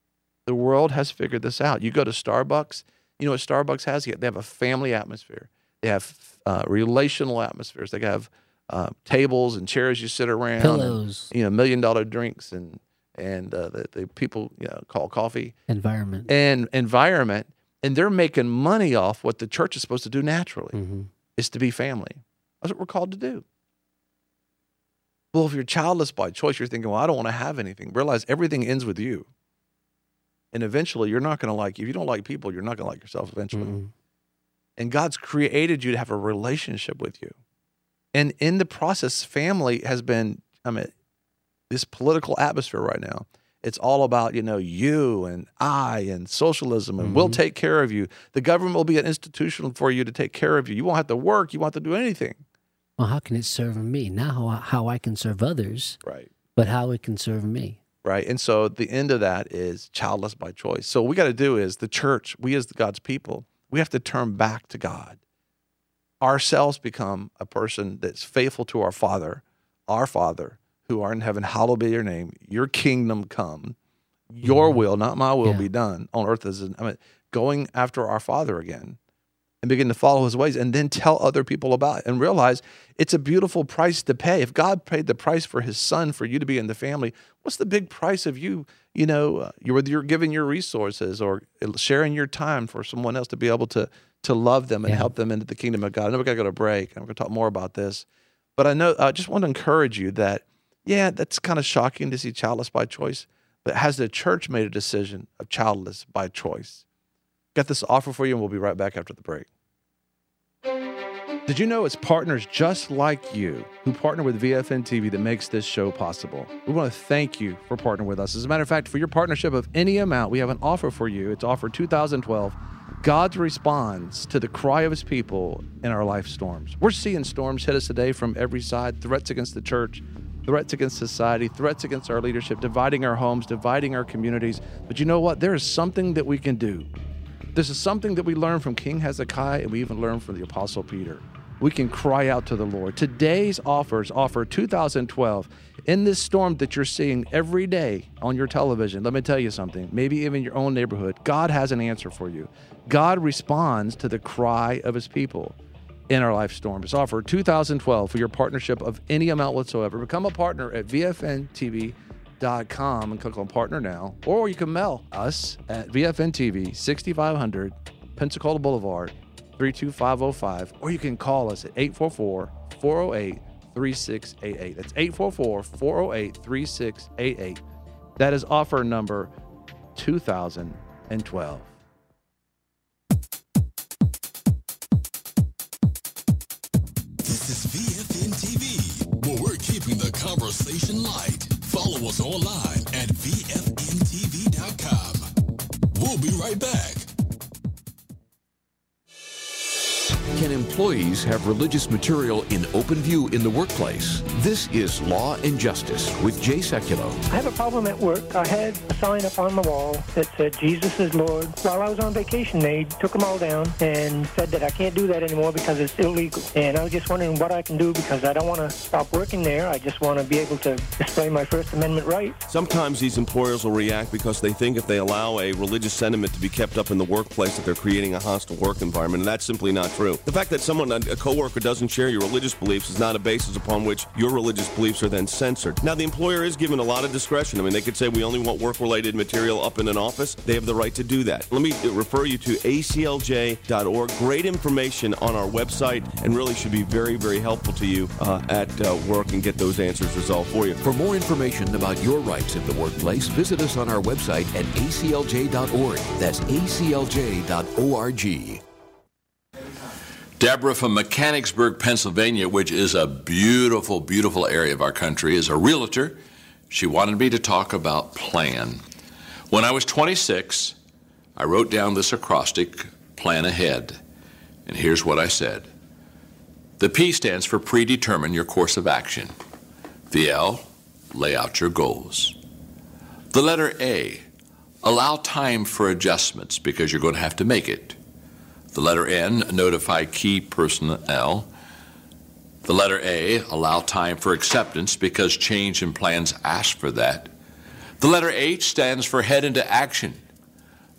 Speaker 1: The world has figured this out. You go to Starbucks, you know what Starbucks has? They have a family atmosphere. They have uh, relational atmospheres. They have uh, tables and chairs you sit around.
Speaker 6: Pillows.
Speaker 1: And, you know, million dollar drinks and and uh, the, the people you know, call coffee.
Speaker 6: Environment.
Speaker 1: And environment. And they're making money off what the church is supposed to do naturally,
Speaker 6: mm-hmm.
Speaker 1: is to be family. That's what we're called to do. Well, if you're childless by choice, you're thinking, well, I don't want to have anything. Realize everything ends with you. And eventually, you're not going to like, if you don't like people, you're not going to like yourself eventually.
Speaker 6: Mm-hmm.
Speaker 1: And God's created you to have a relationship with you. And in the process, family has been, I mean, this political atmosphere right now, it's all about, you know, you and I and socialism and
Speaker 6: mm-hmm.
Speaker 1: we'll take care of you. The government will be an institution for you to take care of you. You won't have to work. You won't have to do anything.
Speaker 6: Well, how can it serve me? Not how, how I can serve others,
Speaker 1: right?
Speaker 6: But how it can serve me.
Speaker 1: Right. And so the end of that is childless by choice. So what we got to do is the church, we as God's people, we have to turn back to God. Ourselves become a person that's faithful to our Father, our Father, who art in heaven, hallowed be your name. Your kingdom come. Your
Speaker 6: mm-hmm.
Speaker 1: will, not my will,
Speaker 6: yeah.
Speaker 1: be done on earth as in, I mean, going after our Father again and begin to follow his ways and then tell other people about it and realize it's a beautiful price to pay. If God paid the price for his son for you to be in the family, what's the big price of you, you know, uh, you're, whether you're giving your resources or sharing your time for someone else to be able to to love them and
Speaker 6: yeah.
Speaker 1: help them into the kingdom of God. I know we got to go to break, and we're going to talk more about this. But I know I just want to encourage you that, yeah, that's kind of shocking to see childless by choice, but has the church made a decision of childless by choice? Got this offer for you, and we'll be right back after the break. Did you know it's partners just like you who partner with V F N T V that makes this show possible? We want to thank you for partnering with us. As a matter of fact, for your partnership of any amount, we have an offer for you. It's offer two thousand twelve. God responds to the cry of his people in our life storms. We're seeing storms hit us today from every side, threats against the church, threats against society, threats against our leadership, dividing our homes, dividing our communities. But you know what? There is something that we can do. This is something that we learned from King Hezekiah, and we even learned from the Apostle Peter. We can cry out to the Lord. Today's offers offer two thousand twelve. In this storm that you're seeing every day on your television, let me tell you something, maybe even your own neighborhood, God has an answer for you. God responds to the cry of his people in our life storms. Offer two thousand twelve for your partnership of any amount whatsoever. Become a partner at V F N T V dot com and click on partner now. Or you can mail us at V F N T V, sixty-five hundred Pensacola Boulevard, three two five oh five. Or you can call us at eight four four, four oh eight, three six eight eight. That's eight four four, four oh eight, three six eight eight. That is offer number two thousand twelve.
Speaker 2: This is V F N T V, where we're keeping the conversation light. Follow us online at V F N T V dot com. We'll be right back.
Speaker 7: Can employees have religious material in open view in the workplace? This is Law and Justice with Jay Sekulow.
Speaker 12: I have a problem at work. I had a sign up on the wall that said, Jesus is Lord. While I was on vacation, they took them all down and said that I can't do that anymore because it's illegal. And I was just wondering what I can do because I don't want to stop working there. I just want to be able to display my First Amendment right.
Speaker 8: Sometimes these employers will react because they think if they allow a religious sentiment to be kept up in the workplace that they're creating a hostile work environment, and that's simply not true. The fact that someone, a coworker, doesn't share your religious beliefs is not a basis upon which your religious beliefs are then censored. Now, the employer is given a lot of discretion. I mean, they could say we only want work-related material up in an office. They have the right to do that. Let me refer you to A C L J dot org. Great information on our website and really should be very, very helpful to you uh, at uh, work and get those answers resolved for you.
Speaker 7: For more information about your rights in the workplace, visit us on our website at A C L J dot org. That's A C L J dot org.
Speaker 11: Deborah from Mechanicsburg, Pennsylvania, which is a beautiful, beautiful area of our country, is a realtor. She wanted me to talk about plan. When I was twenty-six, I wrote down this acrostic, plan ahead. And here's what I said. The P stands for predetermine your course of action. The L, lay out your goals. The letter A, allow time for adjustments because you're going to have to make it. The letter N, notify key personnel. The letter A, allow time for acceptance because change in plans ask for that. The letter H stands for head into action.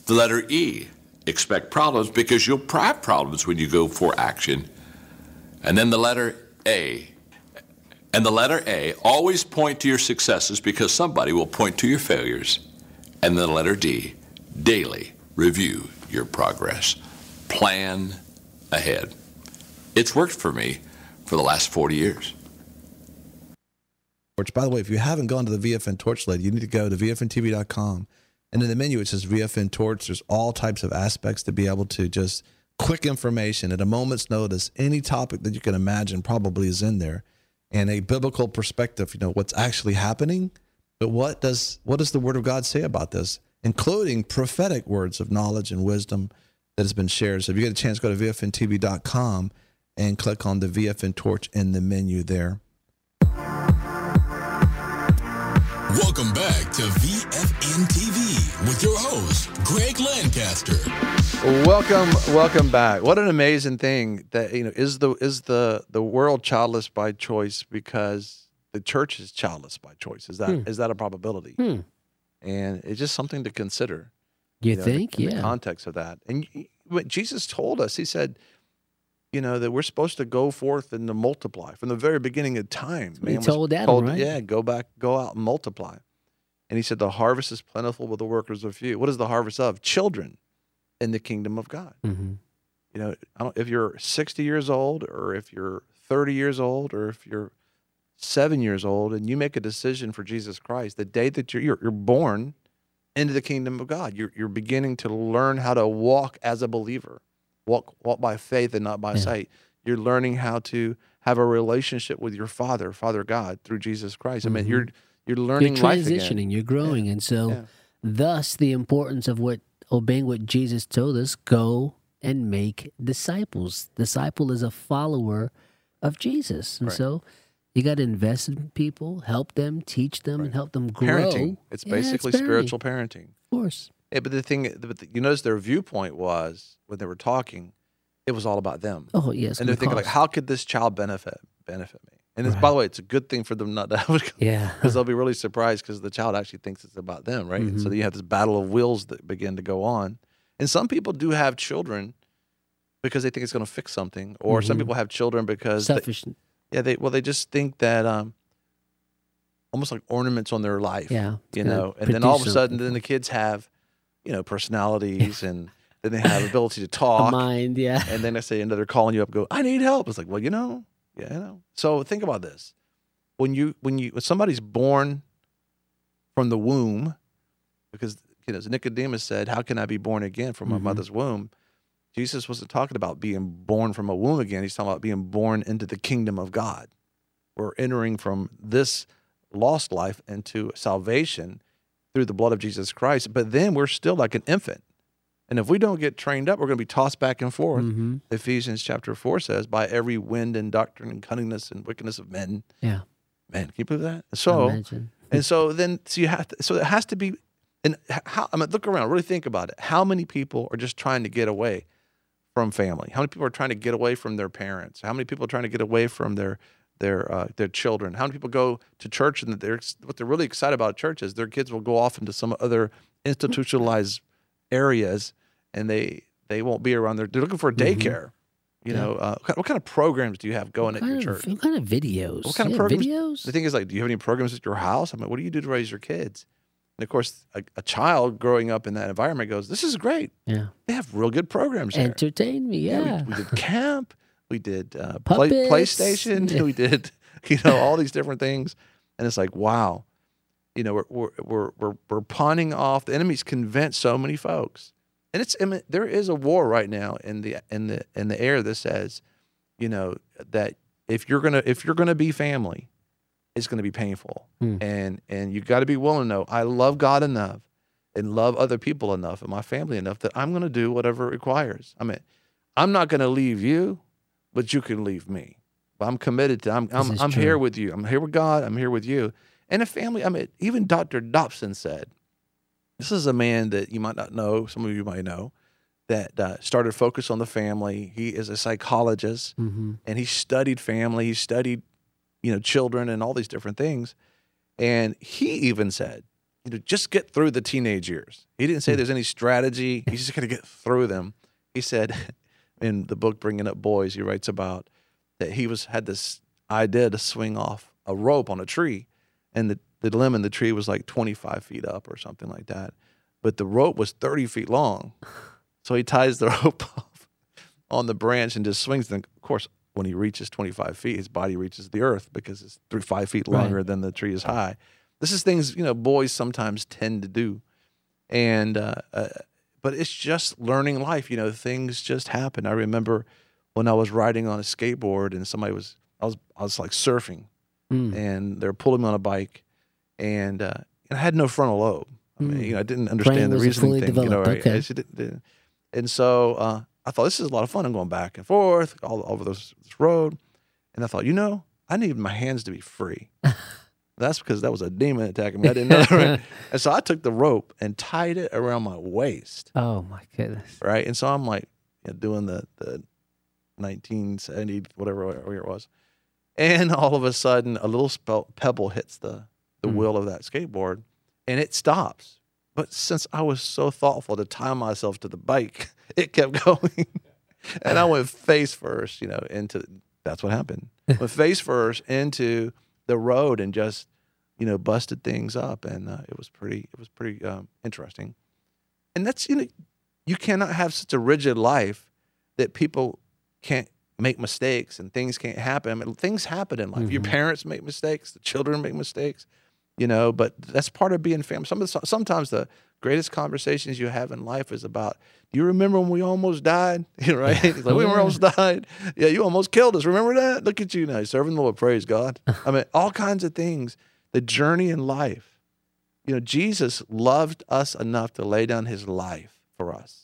Speaker 11: The letter E, expect problems because you'll have problems when you go for action. And then the letter A. And the letter A, always point to your successes because somebody will point to your failures. And then the letter D, daily review your progress. Plan ahead. It's worked for me for the last forty years.
Speaker 22: Which, by the way, if you haven't gone to the V F N Torch lately, you need to go to V F N T V dot com. And in the menu, it says V F N Torch. There's all types of aspects to be able to just quick information at a moment's notice. Any topic that you can imagine probably is in there. And a biblical perspective, you know, what's actually happening. But what does what does the Word of God say about this, including prophetic words of knowledge and wisdom that has been shared. So if you get a chance, go to V F N T V dot com and click on the V F N Torch in the menu there.
Speaker 2: Welcome back to V F N T V with your host, Greg Lancaster.
Speaker 1: Welcome, welcome back. What an amazing thing that, you know, is the is the the world childless by choice because the church is childless by choice? Is that
Speaker 6: Hmm.
Speaker 1: is that a probability?
Speaker 6: Hmm.
Speaker 1: And it's just something to consider.
Speaker 6: You
Speaker 1: know,
Speaker 6: think?
Speaker 1: in the
Speaker 6: Yeah.
Speaker 1: context of that. And y- what Jesus told us, he said, you know, that we're supposed to go forth and to multiply from the very beginning of time.
Speaker 6: what he
Speaker 1: was
Speaker 6: told Adam, right?
Speaker 1: Yeah, go back, go out and multiply. And he said, the harvest is plentiful, but the workers are few. What is the harvest of? Children in the kingdom of God.
Speaker 6: Mm-hmm.
Speaker 1: You know, I don't, if you're sixty years old or if you're thirty years old or if you're seven years old and you make a decision for Jesus Christ, the day that you're, you're, you're born into the kingdom of God, you're, you're beginning to learn how to walk as a believer, walk, walk by faith and not by
Speaker 6: Yeah.
Speaker 1: sight. You're learning how to have a relationship with your Father, Father God, through Jesus Christ. I mean,
Speaker 6: Mhm.
Speaker 1: you're you're learning
Speaker 6: You're
Speaker 1: life
Speaker 6: transitioning,
Speaker 1: again.
Speaker 6: you're growing. And so,
Speaker 1: Yeah.
Speaker 6: thus, the importance of what obeying what Jesus told us, go and make disciples. Disciple is a follower of Jesus. And
Speaker 1: Right.
Speaker 6: so, you got to invest in people, help them, teach them, and help them grow.
Speaker 1: Parenting. It's
Speaker 6: Yeah,
Speaker 1: basically
Speaker 6: parenting.
Speaker 1: spiritual parenting.
Speaker 6: Of course.
Speaker 1: Yeah, but the thing, but the- you notice their viewpoint was when they were talking, it was all about them.
Speaker 6: Oh, yes.
Speaker 1: And they're thinking like, how could this child benefit benefit me? And it's, by the way, it's a good thing for them not to have it.
Speaker 6: Yeah.
Speaker 1: Because they'll be really surprised because the child actually thinks it's about them, right? And so
Speaker 6: Mhm.
Speaker 1: you have this battle of wills that begin to go on. And some people do have children because they think it's going to fix something, or some
Speaker 6: Mhm.
Speaker 1: people have children because they-
Speaker 6: Selfish.
Speaker 1: yeah, they well they just think that um, almost like ornaments on their life.
Speaker 6: Yeah, it's
Speaker 1: you
Speaker 6: gonna
Speaker 1: know, and then all of a
Speaker 6: produce
Speaker 1: sudden, then the kids have, you know, personalities and. Then they have ability to talk.
Speaker 6: mind, yeah.
Speaker 1: And then they say, and they're calling you up, go, I need help. It's like, well, you know, yeah, I know. So think about this: when you, when you, when somebody's born from the womb, because you know, as Nicodemus said, "How can I be born again from my
Speaker 6: Mhm.
Speaker 1: mother's womb?" Jesus wasn't talking about being born from a womb again. He's talking about being born into the kingdom of God. We're entering from this lost life into salvation through the blood of Jesus Christ. But then we're still like an infant. And if we don't get trained up, we're going to be tossed back and forth.
Speaker 6: Mhm.
Speaker 1: Ephesians chapter four says, by every wind and doctrine and cunningness and wickedness of men.
Speaker 6: Yeah.
Speaker 1: Man, can you believe that? So,
Speaker 6: Imagine.
Speaker 1: and so then, so you have to, so it has to be, and how, I mean, look around, really think about it. How many people are just trying to get away from family? How many people are trying to get away from their parents? How many people are trying to get away from their, their, uh, their children? How many people go to church and they're, what they're really excited about church is their kids will go off into some other institutionalized areas and they, they won't be around there. They're looking for a daycare. You
Speaker 6: Yeah.
Speaker 1: know, uh, what kind- what kind of programs do you have going
Speaker 6: What
Speaker 1: at your
Speaker 6: kind of-
Speaker 1: church?
Speaker 6: What kind of videos?
Speaker 1: What kind of
Speaker 6: Yeah,
Speaker 1: programs?
Speaker 6: videos?
Speaker 1: The thing is, like, do you have any programs at your house? I mean, what do you do to raise your kids? And of course, a, a child growing up in that environment goes, "This is great.
Speaker 6: Yeah.
Speaker 1: They have real good programs there."
Speaker 6: Entertain me, yeah.
Speaker 1: we, we did camp, we did uh, play,
Speaker 6: Puppets.
Speaker 1: PlayStation,
Speaker 6: Yeah.
Speaker 1: we did, you know, all these different things, and it's like, wow, you know, we're we're we're we're, we're pawning off. The enemy's convinced so many folks, and it's I mean, there is a war right now in the in the in the air that says, you know, that if you're gonna if you're gonna be family, it's gonna be painful,
Speaker 6: Hmm.
Speaker 1: and and you got to be willing to know I love God enough and love other people enough and my family enough that I'm gonna do whatever it requires. I mean, I'm not gonna leave you, but you can leave me. But I'm committed to. I'm
Speaker 6: This
Speaker 1: I'm,
Speaker 6: is
Speaker 1: I'm
Speaker 6: true.
Speaker 1: here with you. I'm here with God. I'm here with you. And a family. I mean, even Doctor Dobson said, this is a man that you might not know. Some of you might know. That uh, started Focus on the Family. He is a psychologist,
Speaker 6: Mhm.
Speaker 1: and he studied family. He studied, you know, children and all these different things. And he even said, you know, just get through the teenage years. He didn't say there's any strategy. He's just going to get through them. He said in the book, Bringing Up Boys, he writes about that he was had this idea to swing off a rope on a tree, and the, the limb in the tree was like twenty-five feet up or something like that. But the rope was thirty feet long. So he ties the rope off on the branch and just swings. And of course, when he reaches twenty-five feet, his body reaches the earth because it's three, five feet longer right. than the tree is high. This is things, you know, boys sometimes tend to do. And, uh, uh, but it's just learning life. You know, things just happen. I remember when I was riding on a skateboard and somebody was, I was, I was like surfing mm. and they were pulling me on a bike and, uh, and I had no frontal lobe. I mean, mm. you know, I didn't understand the reasoning thing, you know, right? Okay. Didn't, and so, uh, I thought, this is a lot of fun. I'm going back and forth all over this, this road. And I thought, you know, I need my hands to be free. That's because that was a demon attacking me. I didn't know that, right? And so I took the rope and tied it around my waist.
Speaker 6: Oh, my goodness.
Speaker 1: Right? And so I'm like you know, doing the, the nineteen seventy, whatever year it was. And all of a sudden, a little spell, pebble hits the, the mm. wheel of that skateboard, and it stops. But since I was so thoughtful to tie myself to the bike, it kept going. And I went face first, you know, into, that's what happened. Went face first into the road and just, you know, busted things up. And uh, it was pretty, it was pretty um, interesting. And that's, you know, you cannot have such a rigid life that people can't make mistakes and things can't happen. I mean, things happen in life. Mm-hmm. Your parents make mistakes, the children make mistakes, you know, but that's part of being family. Some of the, sometimes the greatest conversations you have in life is about, do you remember when we almost died? Right? Like, we almost died. Yeah, you almost killed us. Remember that? Look at you now. You're serving the Lord. Praise God. I mean, all kinds of things. The journey in life. You know, Jesus loved us enough to lay down his life for us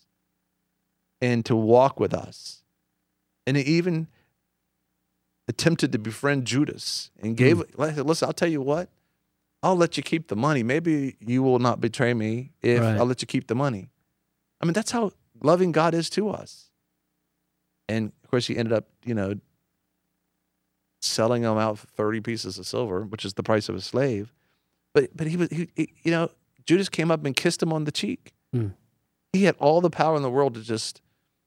Speaker 1: and to walk with us. And he even attempted to befriend Judas and gave, mm. listen, I'll tell you what, I'll let you keep the money. Maybe you will not betray me if right. I'll let you keep the money. I mean, that's how loving God is to us. And, of course, he ended up, you know, selling them out for thirty pieces of silver, which is the price of a slave. But, but he was, he, he, you know, Judas came up and kissed him on the cheek. Mm. He had all the power in the world to just,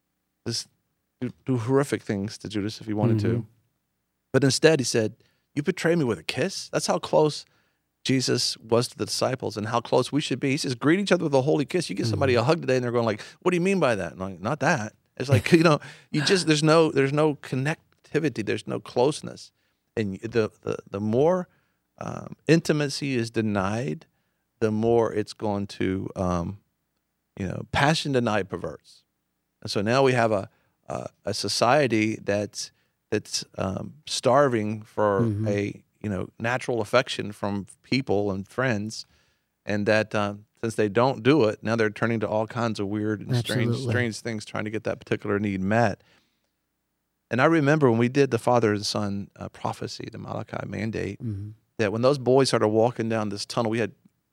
Speaker 1: just do, do horrific things to Judas if he wanted mm-hmm. to. But instead, he said, you betray me with a kiss? That's how close Jesus was to the disciples and how close we should be. He says, greet each other with a holy kiss. You give somebody a hug today and they're going like, what do you mean by that? And I'm like, not that. It's like, you know, you just, there's no, there's no connectivity. There's no closeness. And the, the, the more um, intimacy is denied, the more it's going to, um, you know, passion denied perverts. And so now we have a, a, a society that's, that's um, starving for mm-hmm. a, you know, natural affection from people and friends, and that um, since they don't do it, now they're turning to all kinds of weird and strange, strange things trying to get that particular need met. And I remember when we did the father and son uh, prophecy, the Malachi mandate, mm-hmm. that when those boys started walking down this tunnel, we had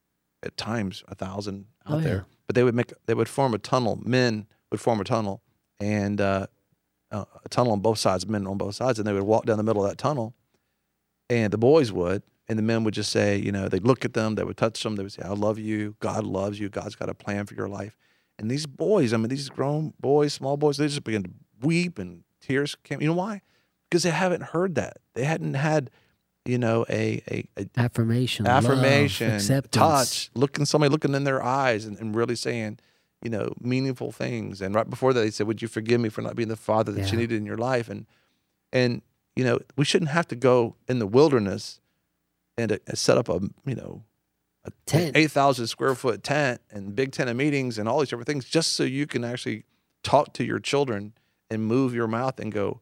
Speaker 1: at times a thousand out oh, there, yeah. but they would make, they would form a tunnel. Men would form a tunnel, and uh, uh, a tunnel on both sides, men on both sides, and they would walk down the middle of that tunnel. And the boys would, and the men would just say, you know, they'd look at them, they would touch them, they would say, I love you, God loves you, God's got a plan for your life. And these boys, I mean, these grown boys, small boys, they just begin to weep and tears came. You know why? Because they haven't heard that. They hadn't had, you know, a, a, a
Speaker 6: affirmation,
Speaker 1: affirmation,
Speaker 6: love, acceptance,
Speaker 1: touch, looking, somebody looking in their eyes and, and really saying, you know, meaningful things. And right before that, they said, would you forgive me for not being the father that yeah. you needed in your life? And, and, you know, we shouldn't have to go in the wilderness and uh, set up a, you know, a tent, eight thousand square foot tent and big tent of meetings and all these different things just so you can actually talk to your children and move your mouth and go,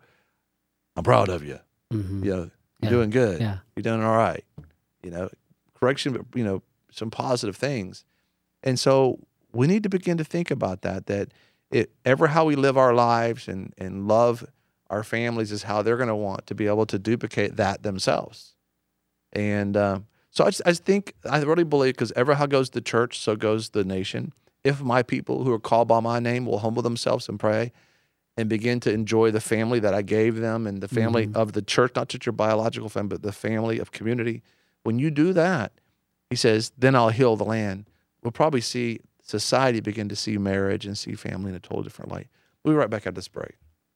Speaker 1: I'm proud of you. Mm-hmm. You know, you're yeah. doing good. Yeah. You're doing all right. You know, correction, but, you know, some positive things. And so we need to begin to think about that, that it, ever how we live our lives and, and love our families is how they're going to want to be able to duplicate that themselves. And um, so I, just, I think, I really believe, because ever how goes the church, so goes the nation. If my people who are called by my name will humble themselves and pray and begin to enjoy the family that I gave them and the family mm-hmm. of the church, not just your biological family, but the family of community. When you do that, he says, then I'll heal the land. We'll probably see society begin to see marriage and see family in a totally different light. We'll be right back after this break.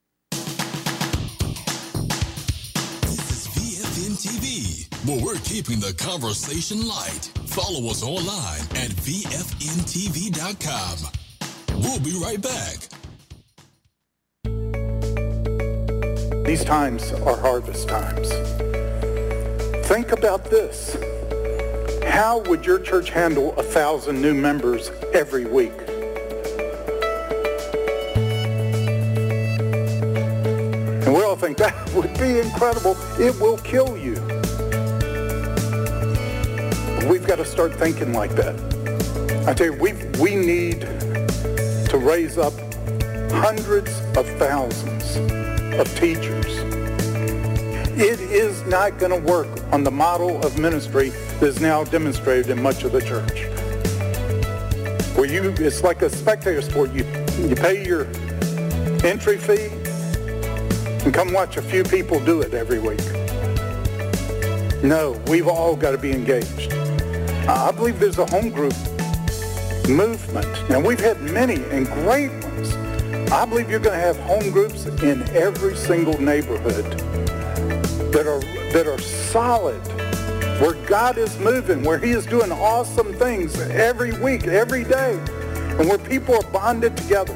Speaker 2: V F N T V, where we're keeping the conversation light. Follow us online at V F N T V dot com. We'll be right back.
Speaker 10: These times are harvest times. Think about this. How would your church handle a thousand new members every week? And we all think that would be incredible. It will kill you. But we've got to start thinking like that. I tell you, we we need to raise up hundreds of thousands of teachers. It is not going to work on the model of ministry that is now demonstrated in much of the church. Where you, it's like a spectator sport. You, you pay your entry fee and come watch a few people do it every week. No, we've all got to be engaged. I believe there's a home group movement, and we've had many and great ones. I believe you're going to have home groups in every single neighborhood that are that are solid, where God is moving, where he is doing awesome things every week, every day, and where people are bonded together.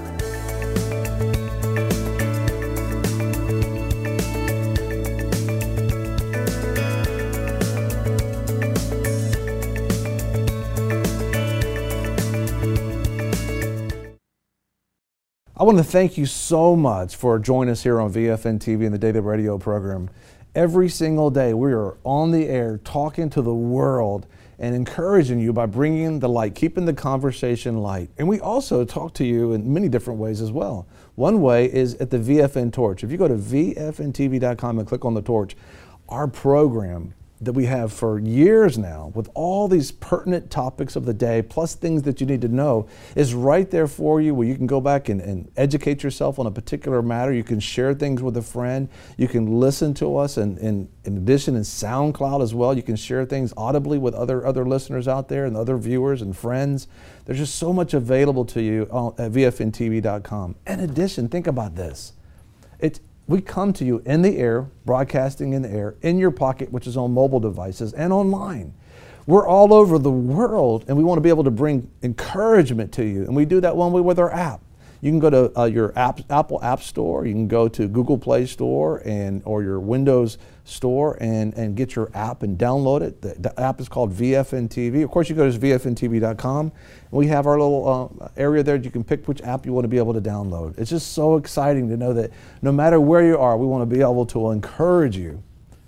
Speaker 1: I want to thank you so much for joining us here on V F N T V and the Daily Radio program. Every single day we are on the air talking to the world and encouraging you by bringing the light, keeping the conversation light. And we also talk to you in many different ways as well. One way is at the V F N Torch. If you go to V F N T V dot com and click on the torch, our program that we have for years now with all these pertinent topics of the day, plus things that you need to know, is right there for you, where you can go back and, and educate yourself on a particular matter. You can share things with a friend. You can listen to us, and, and in addition in SoundCloud as well. You can share things audibly with other, other listeners out there and other viewers and friends. There's just so much available to you at V F N T V dot com. In addition, think about this. It's We come to you in the air, broadcasting in the air, in your pocket, which is on mobile devices, and online. We're all over the world, and we want to be able to bring encouragement to you. And we do that one way with our app. You can go to uh, your app, Apple App Store. You can go to Google Play Store and or your Windows Store and, and get your app and download it. The, the app is called V F N T V. Of course, you go to V F N T V dot com. We have our little uh, area there. You can pick which app you want to be able to download. It's just so exciting to know that no matter where you are, we want to be able to encourage you.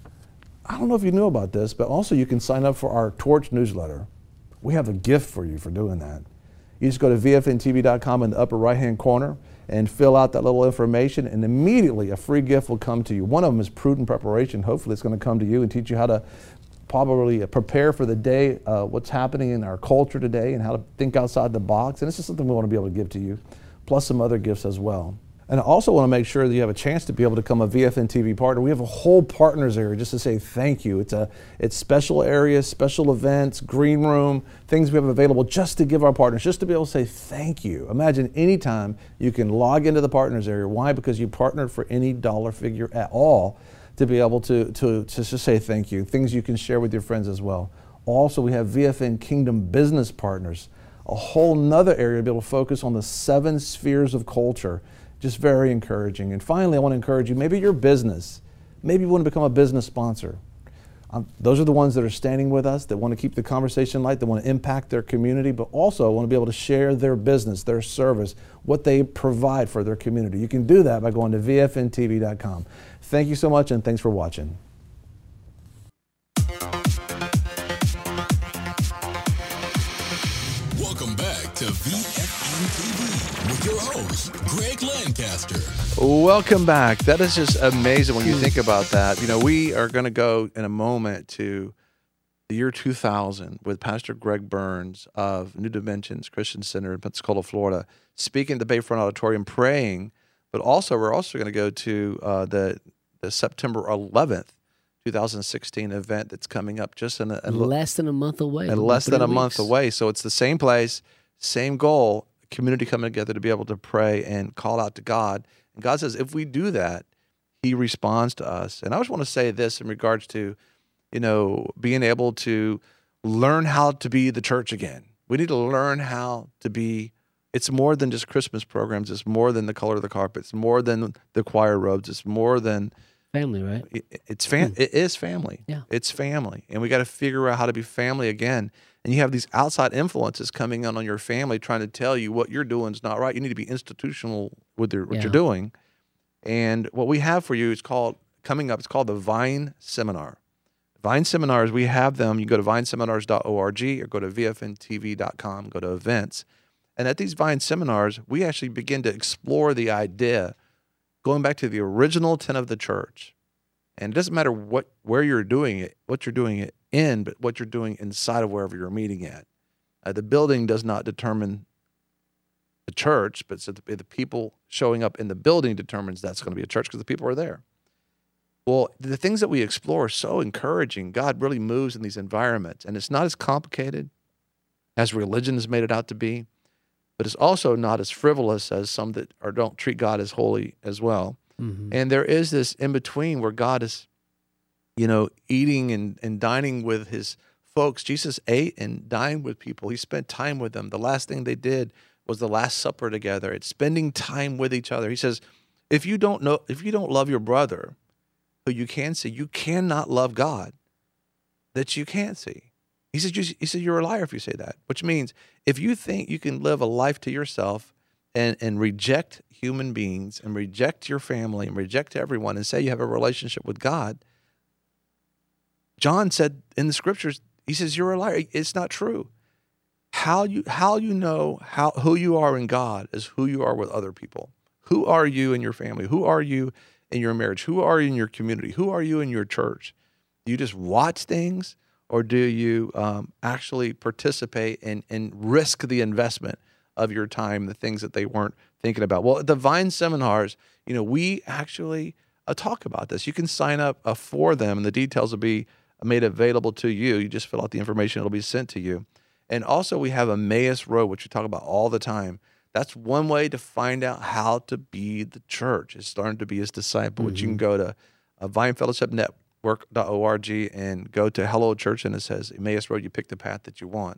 Speaker 1: I don't know if you knew about this, but also you can sign up for our Torch newsletter. We have a gift for you for doing that. You just go to V F N T V dot com in the upper right-hand corner and fill out that little information, and immediately a free gift will come to you. One of them is Prudent Preparation. Hopefully it's going to come to you and teach you how to probably prepare for the day, uh, what's happening in our culture today, and how to think outside the box. And this is something we want to be able to give to you, plus some other gifts as well. And I also want to make sure that you have a chance to be able to become a V F N T V partner. We have a whole partners area just to say thank you. It's a it's special areas, special events, green room, things we have available just to give our partners, just to be able to say thank you. Imagine anytime you can log into the partners area. Why? Because you partnered for any dollar figure at all to be able to, to, to just say thank you. Things you can share with your friends as well. Also, we have V F N Kingdom Business Partners, a whole nother area to be able to focus on the seven spheres of culture. Just very encouraging. And finally, I want to encourage you, maybe your business, maybe you want to become a business sponsor. Um, those are the ones that are standing with us, that want to keep the conversation light, that want to impact their community, but also want to be able to share their business, their service, what they provide for their community. You can do that by going to V F N T V dot com. Thank you so much, and thanks for watching.
Speaker 2: Welcome back to V F N T V with your host, Greg Lancaster.
Speaker 1: Welcome back. That is just amazing when you think about that. You know, we are going to go in a moment to the year two thousand with Pastor Greg Burns of New Dimensions Christian Center in Pensacola, Florida, speaking at the Bayfront Auditorium, praying. But also, we're also going to go to uh, the, the September eleventh, two thousand sixteen event that's coming up just in a, a
Speaker 6: less than a month away.
Speaker 1: And less than a
Speaker 6: weeks.
Speaker 1: month away. So it's the same place, same goal, community coming together to be able to pray and call out to God. And God says, if we do that, he responds to us. And I just want to say this in regards to, you know, being able to learn how to be the church again. We need to learn how to be. It's more than just Christmas programs. It's more than the color of the carpet. It's more than the choir robes. It's more than
Speaker 6: family, right?
Speaker 1: It, it's fam-
Speaker 6: Hmm.
Speaker 1: It is family.
Speaker 6: Yeah,
Speaker 1: it's family, and we got to figure out how to be family again. And you have these outside influences coming in on your family, trying to tell you what you're doing is not right. You need to be institutional with your, what
Speaker 6: Yeah.
Speaker 1: you're doing. And what we have for you is called coming up. It's called the Vine Seminar. Vine Seminars, we have them. You go to vine seminars dot org or go to v f n t v dot com, go to events. And at these Vine Seminars, we actually begin to explore the idea, going back to the original intent of the church. And it doesn't matter what where you're doing it, what you're doing it in, but what you're doing inside of wherever you're meeting at. Uh, the building does not determine the church, but it's the, the people showing up in the building determines that's going to be a church because the people are there. Well, the things that we explore are so encouraging. God really moves in these environments, and it's not as complicated as religion has made it out to be, but it's also not as frivolous as some that or don't treat God as holy as well.
Speaker 6: Mm-hmm.
Speaker 1: And there is this in between where God is, you know, eating and, and dining with his folks. Jesus ate and dined with people. He spent time with them. The last thing they did was the Last Supper together. It's spending time with each other. He says, if you don't know, if you don't love your brother, who you can see, you cannot love God that you can't see. He says, you, he says, you're a liar if you say that, which means if you think you can live a life to yourself and, and reject human beings and reject your family and reject everyone and say you have a relationship with God, John said in the scriptures, he says, you're a liar. It's not true. How you how you know how who you are in God is who you are with other people. Who are you in your family? Who are you in your marriage? Who are you in your community? Who are you in your church? Do you just watch things, or do you um, actually participate and, and risk the investment of your time, the things that they weren't thinking about? Well, at the Vine Seminars, you know, we actually uh, talk about this. You can sign up uh, for them, and the details will be made available to you. You just fill out the information. It'll be sent to you. And also we have Emmaus Road, which we talk about all the time. That's one way to find out how to be the church, is starting to be his disciple, mm-hmm. which you can go to uh, vine fellowship network dot org and go to Hello Church, and it says Emmaus Road. You pick the path that you want.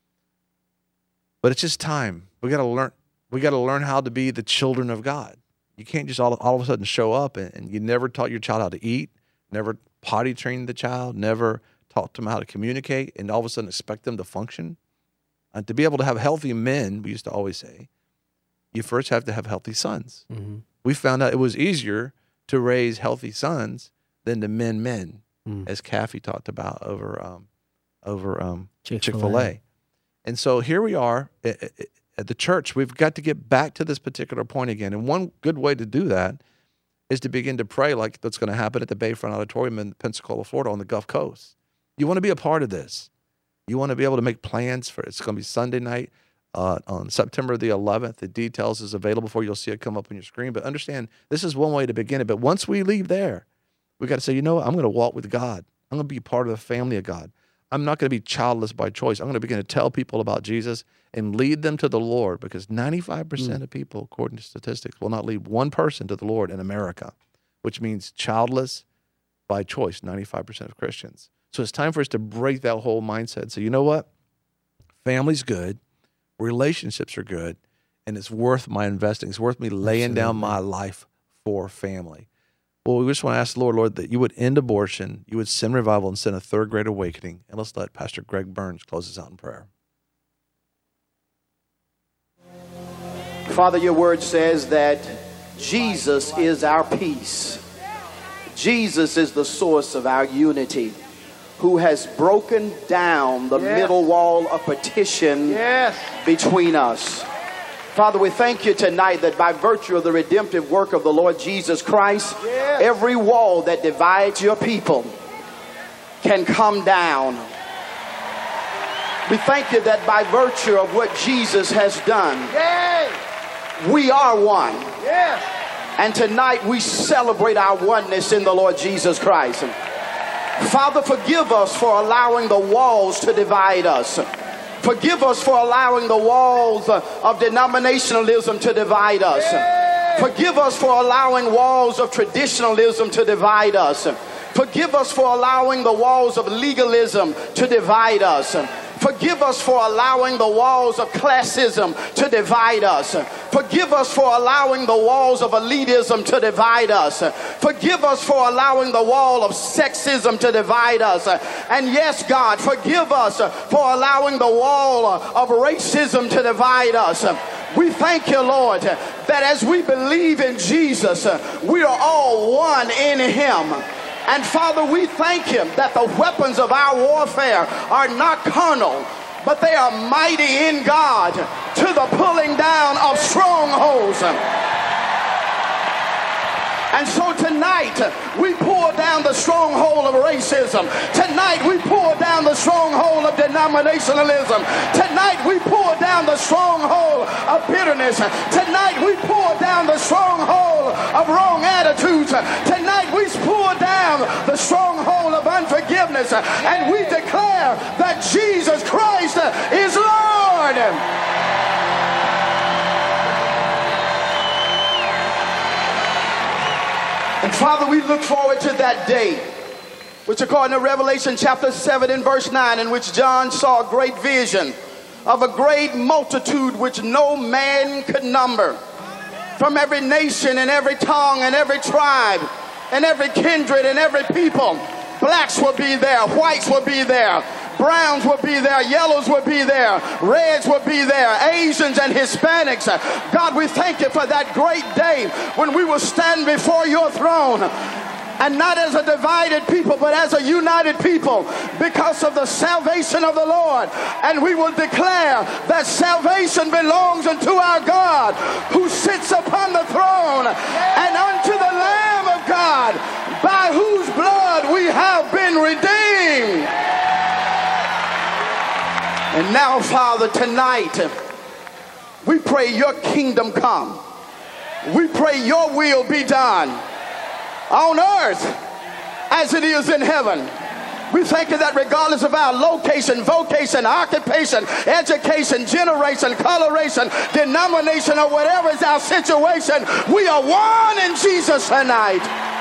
Speaker 1: But it's just time. We got to learn. We got to learn how to be the children of God. You can't just all, all of a sudden show up and, and you never taught your child how to eat, never potty trained the child, never taught them how to communicate, and all of a sudden expect them to function. And to be able to have healthy men, we used to always say, you first have to have healthy sons.
Speaker 6: Mm-hmm.
Speaker 1: We found out it was easier to raise healthy sons than to men men, mm. as Kathy talked about over um, over um, Chick-fil-A. Chick-fil-A. And so here we are at, at the church. We've got to get back to this particular point again. And one good way to do that is to begin to pray like that's going to happen at the Bayfront Auditorium in Pensacola, Florida on the Gulf Coast. You want to be a part of this. You want to be able to make plans for it. It's going to be Sunday night uh, on September the eleventh. The details is available for you. You'll see it come up on your screen. But understand, this is one way to begin it. But once we leave there, we got to say, you know what? I'm going to walk with God. I'm going to be part of the family of God. I'm not going to be childless by choice. I'm going to begin to tell people about Jesus and lead them to the Lord, because ninety-five percent mm. of people, according to statistics, will not lead one person to the Lord in America, which means childless by choice, ninety-five percent of Christians. So it's time for us to break that whole mindset. So you know what? Family's good. Relationships are good. And it's worth my investing. It's worth me laying Absolutely. down my life for family. Well, we just want to ask the Lord, Lord, that you would end abortion, you would send revival and send a third great awakening. And let's let Pastor Greg Burns close us out in prayer.
Speaker 3: Father, your word says that Jesus is our peace. Jesus is the source of our unity, who has broken down the yes. middle wall of partition yes. between us. Father, we thank you tonight that by virtue of the redemptive work of the Lord Jesus Christ, yes. every wall that divides your people can come down. We thank you that by virtue of what Jesus has done, yes. we are one. Yes. And tonight we celebrate our oneness in the Lord Jesus Christ. Father, forgive us for allowing the walls to divide us. Forgive us for allowing the walls of denominationalism to divide us. Forgive us for allowing walls of traditionalism to divide us. Forgive us for allowing the walls of legalism to divide us. Forgive us for allowing the walls of classism to divide us. Forgive us for allowing the walls of elitism to divide us. Forgive us for allowing the wall of sexism to divide us. And yes, God, forgive us for allowing the wall of racism to divide us. We thank you, Lord, that as we believe in Jesus, we are all one in him. And Father, we thank him that the weapons of our warfare are not carnal, but they are mighty in God to the pulling down of strongholds. And so tonight, we pull down the stronghold of racism. Tonight, we pull down the stronghold of denominationalism. Tonight, we pull down the stronghold of bitterness. Tonight, we pull down the stronghold of wrong attitudes. Tonight, we pull down the stronghold of unforgiveness. And we declare that Jesus Christ is Lord. And Father, we look forward to that day, which according to Revelation chapter seven and verse nine, in which John saw a great vision of a great multitude which no man could number, from every nation and every tongue and every tribe and every kindred and every people. Blacks will be there, whites will be there, browns will be there, yellows will be there, reds will be there, Asians and Hispanics. God, we thank you for that great day when we will stand before your throne, and not as a divided people, but as a united people, because of the salvation of the Lord. And we will declare that salvation belongs unto our God, who sits upon the throne, and unto the Lamb of God, by whose blood we have been redeemed. And now, Father, tonight, we pray your kingdom come. We pray your will be done on earth as it is in heaven. We thank you that regardless of our location, vocation, occupation, education, generation, coloration, denomination, or whatever is our situation, we are one in Jesus tonight.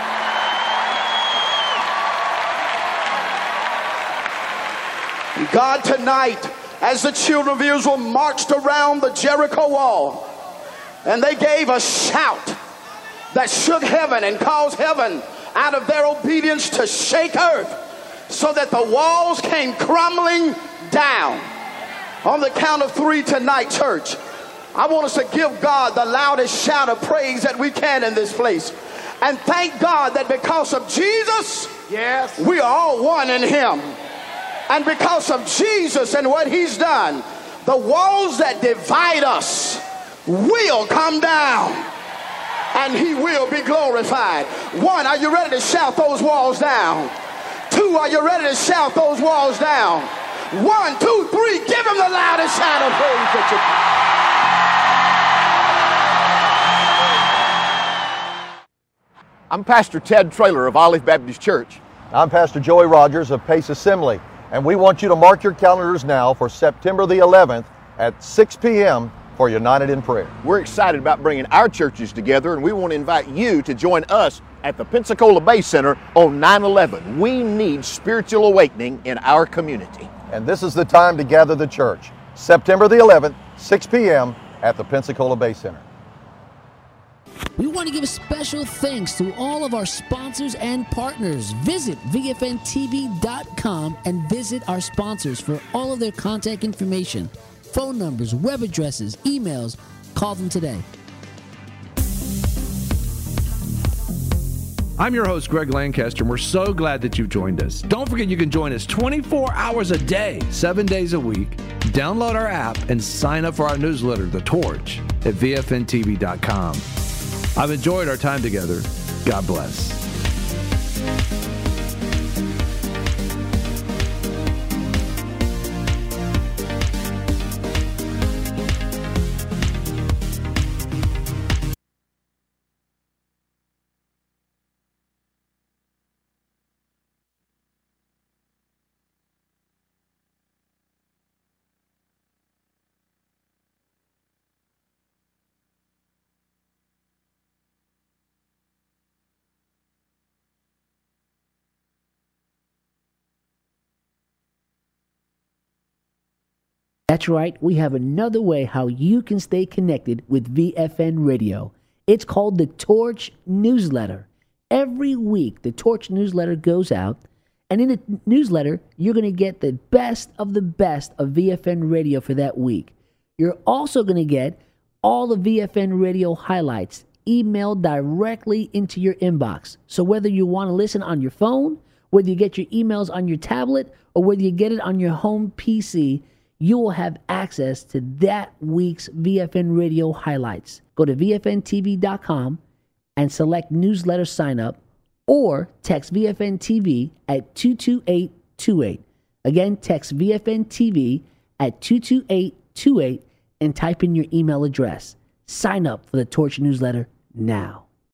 Speaker 3: God, tonight, as the children of Israel marched around the Jericho wall, and they gave a shout that shook heaven and caused heaven out of their obedience to shake earth, so that the walls came crumbling down. On the count of three tonight, church, I want us to give God the loudest shout of praise that we can in this place, and thank God that because of Jesus, yes, we are all one in him. And because of Jesus and what he's done, the walls that divide us will come down, and he will be glorified. One, are you ready to shout those walls down? Two, are you ready to shout those walls down? One, two, three, give him the loudest shout of praise that you can.
Speaker 5: I'm Pastor Ted Traylor of Olive Baptist Church.
Speaker 9: I'm Pastor Joey Rogers of Pace Assembly. And we want you to mark your calendars now for September the eleventh at six p m for United in Prayer.
Speaker 5: We're excited about bringing our churches together, and we want to invite you to join us at the Pensacola Bay Center on nine eleven. We need spiritual awakening in our community.
Speaker 9: And this is the time to gather the church. September the eleventh, six p m at the Pensacola Bay Center.
Speaker 6: We want to give a special thanks to all of our sponsors and partners. Visit V F N T V dot com and visit our sponsors for all of their contact information, phone numbers, web addresses, emails. Call them today.
Speaker 1: I'm your host, Greg Lancaster, and we're so glad that you've joined us. Don't forget you can join us twenty-four hours a day, seven days a week. Download our app and sign up for our newsletter, The Torch, at V F N T V dot com. I've enjoyed our time together. God bless.
Speaker 6: That's right, we have another way how you can stay connected with V F N Radio. It's called the Torch Newsletter. Every week, the Torch Newsletter goes out, and in the newsletter, you're going to get the best of the best of V F N Radio for that week. You're also going to get all the V F N Radio highlights emailed directly into your inbox. So whether you want to listen on your phone, whether you get your emails on your tablet, or whether you get it on your home P C, you will have access to that week's V F N Radio highlights. Go to V F N T V dot com and select newsletter sign up, or text V F N T V at two two eight two eight. Again, text V F N T V at two two eight two eight and type in your email address. Sign up for the Torch Newsletter now.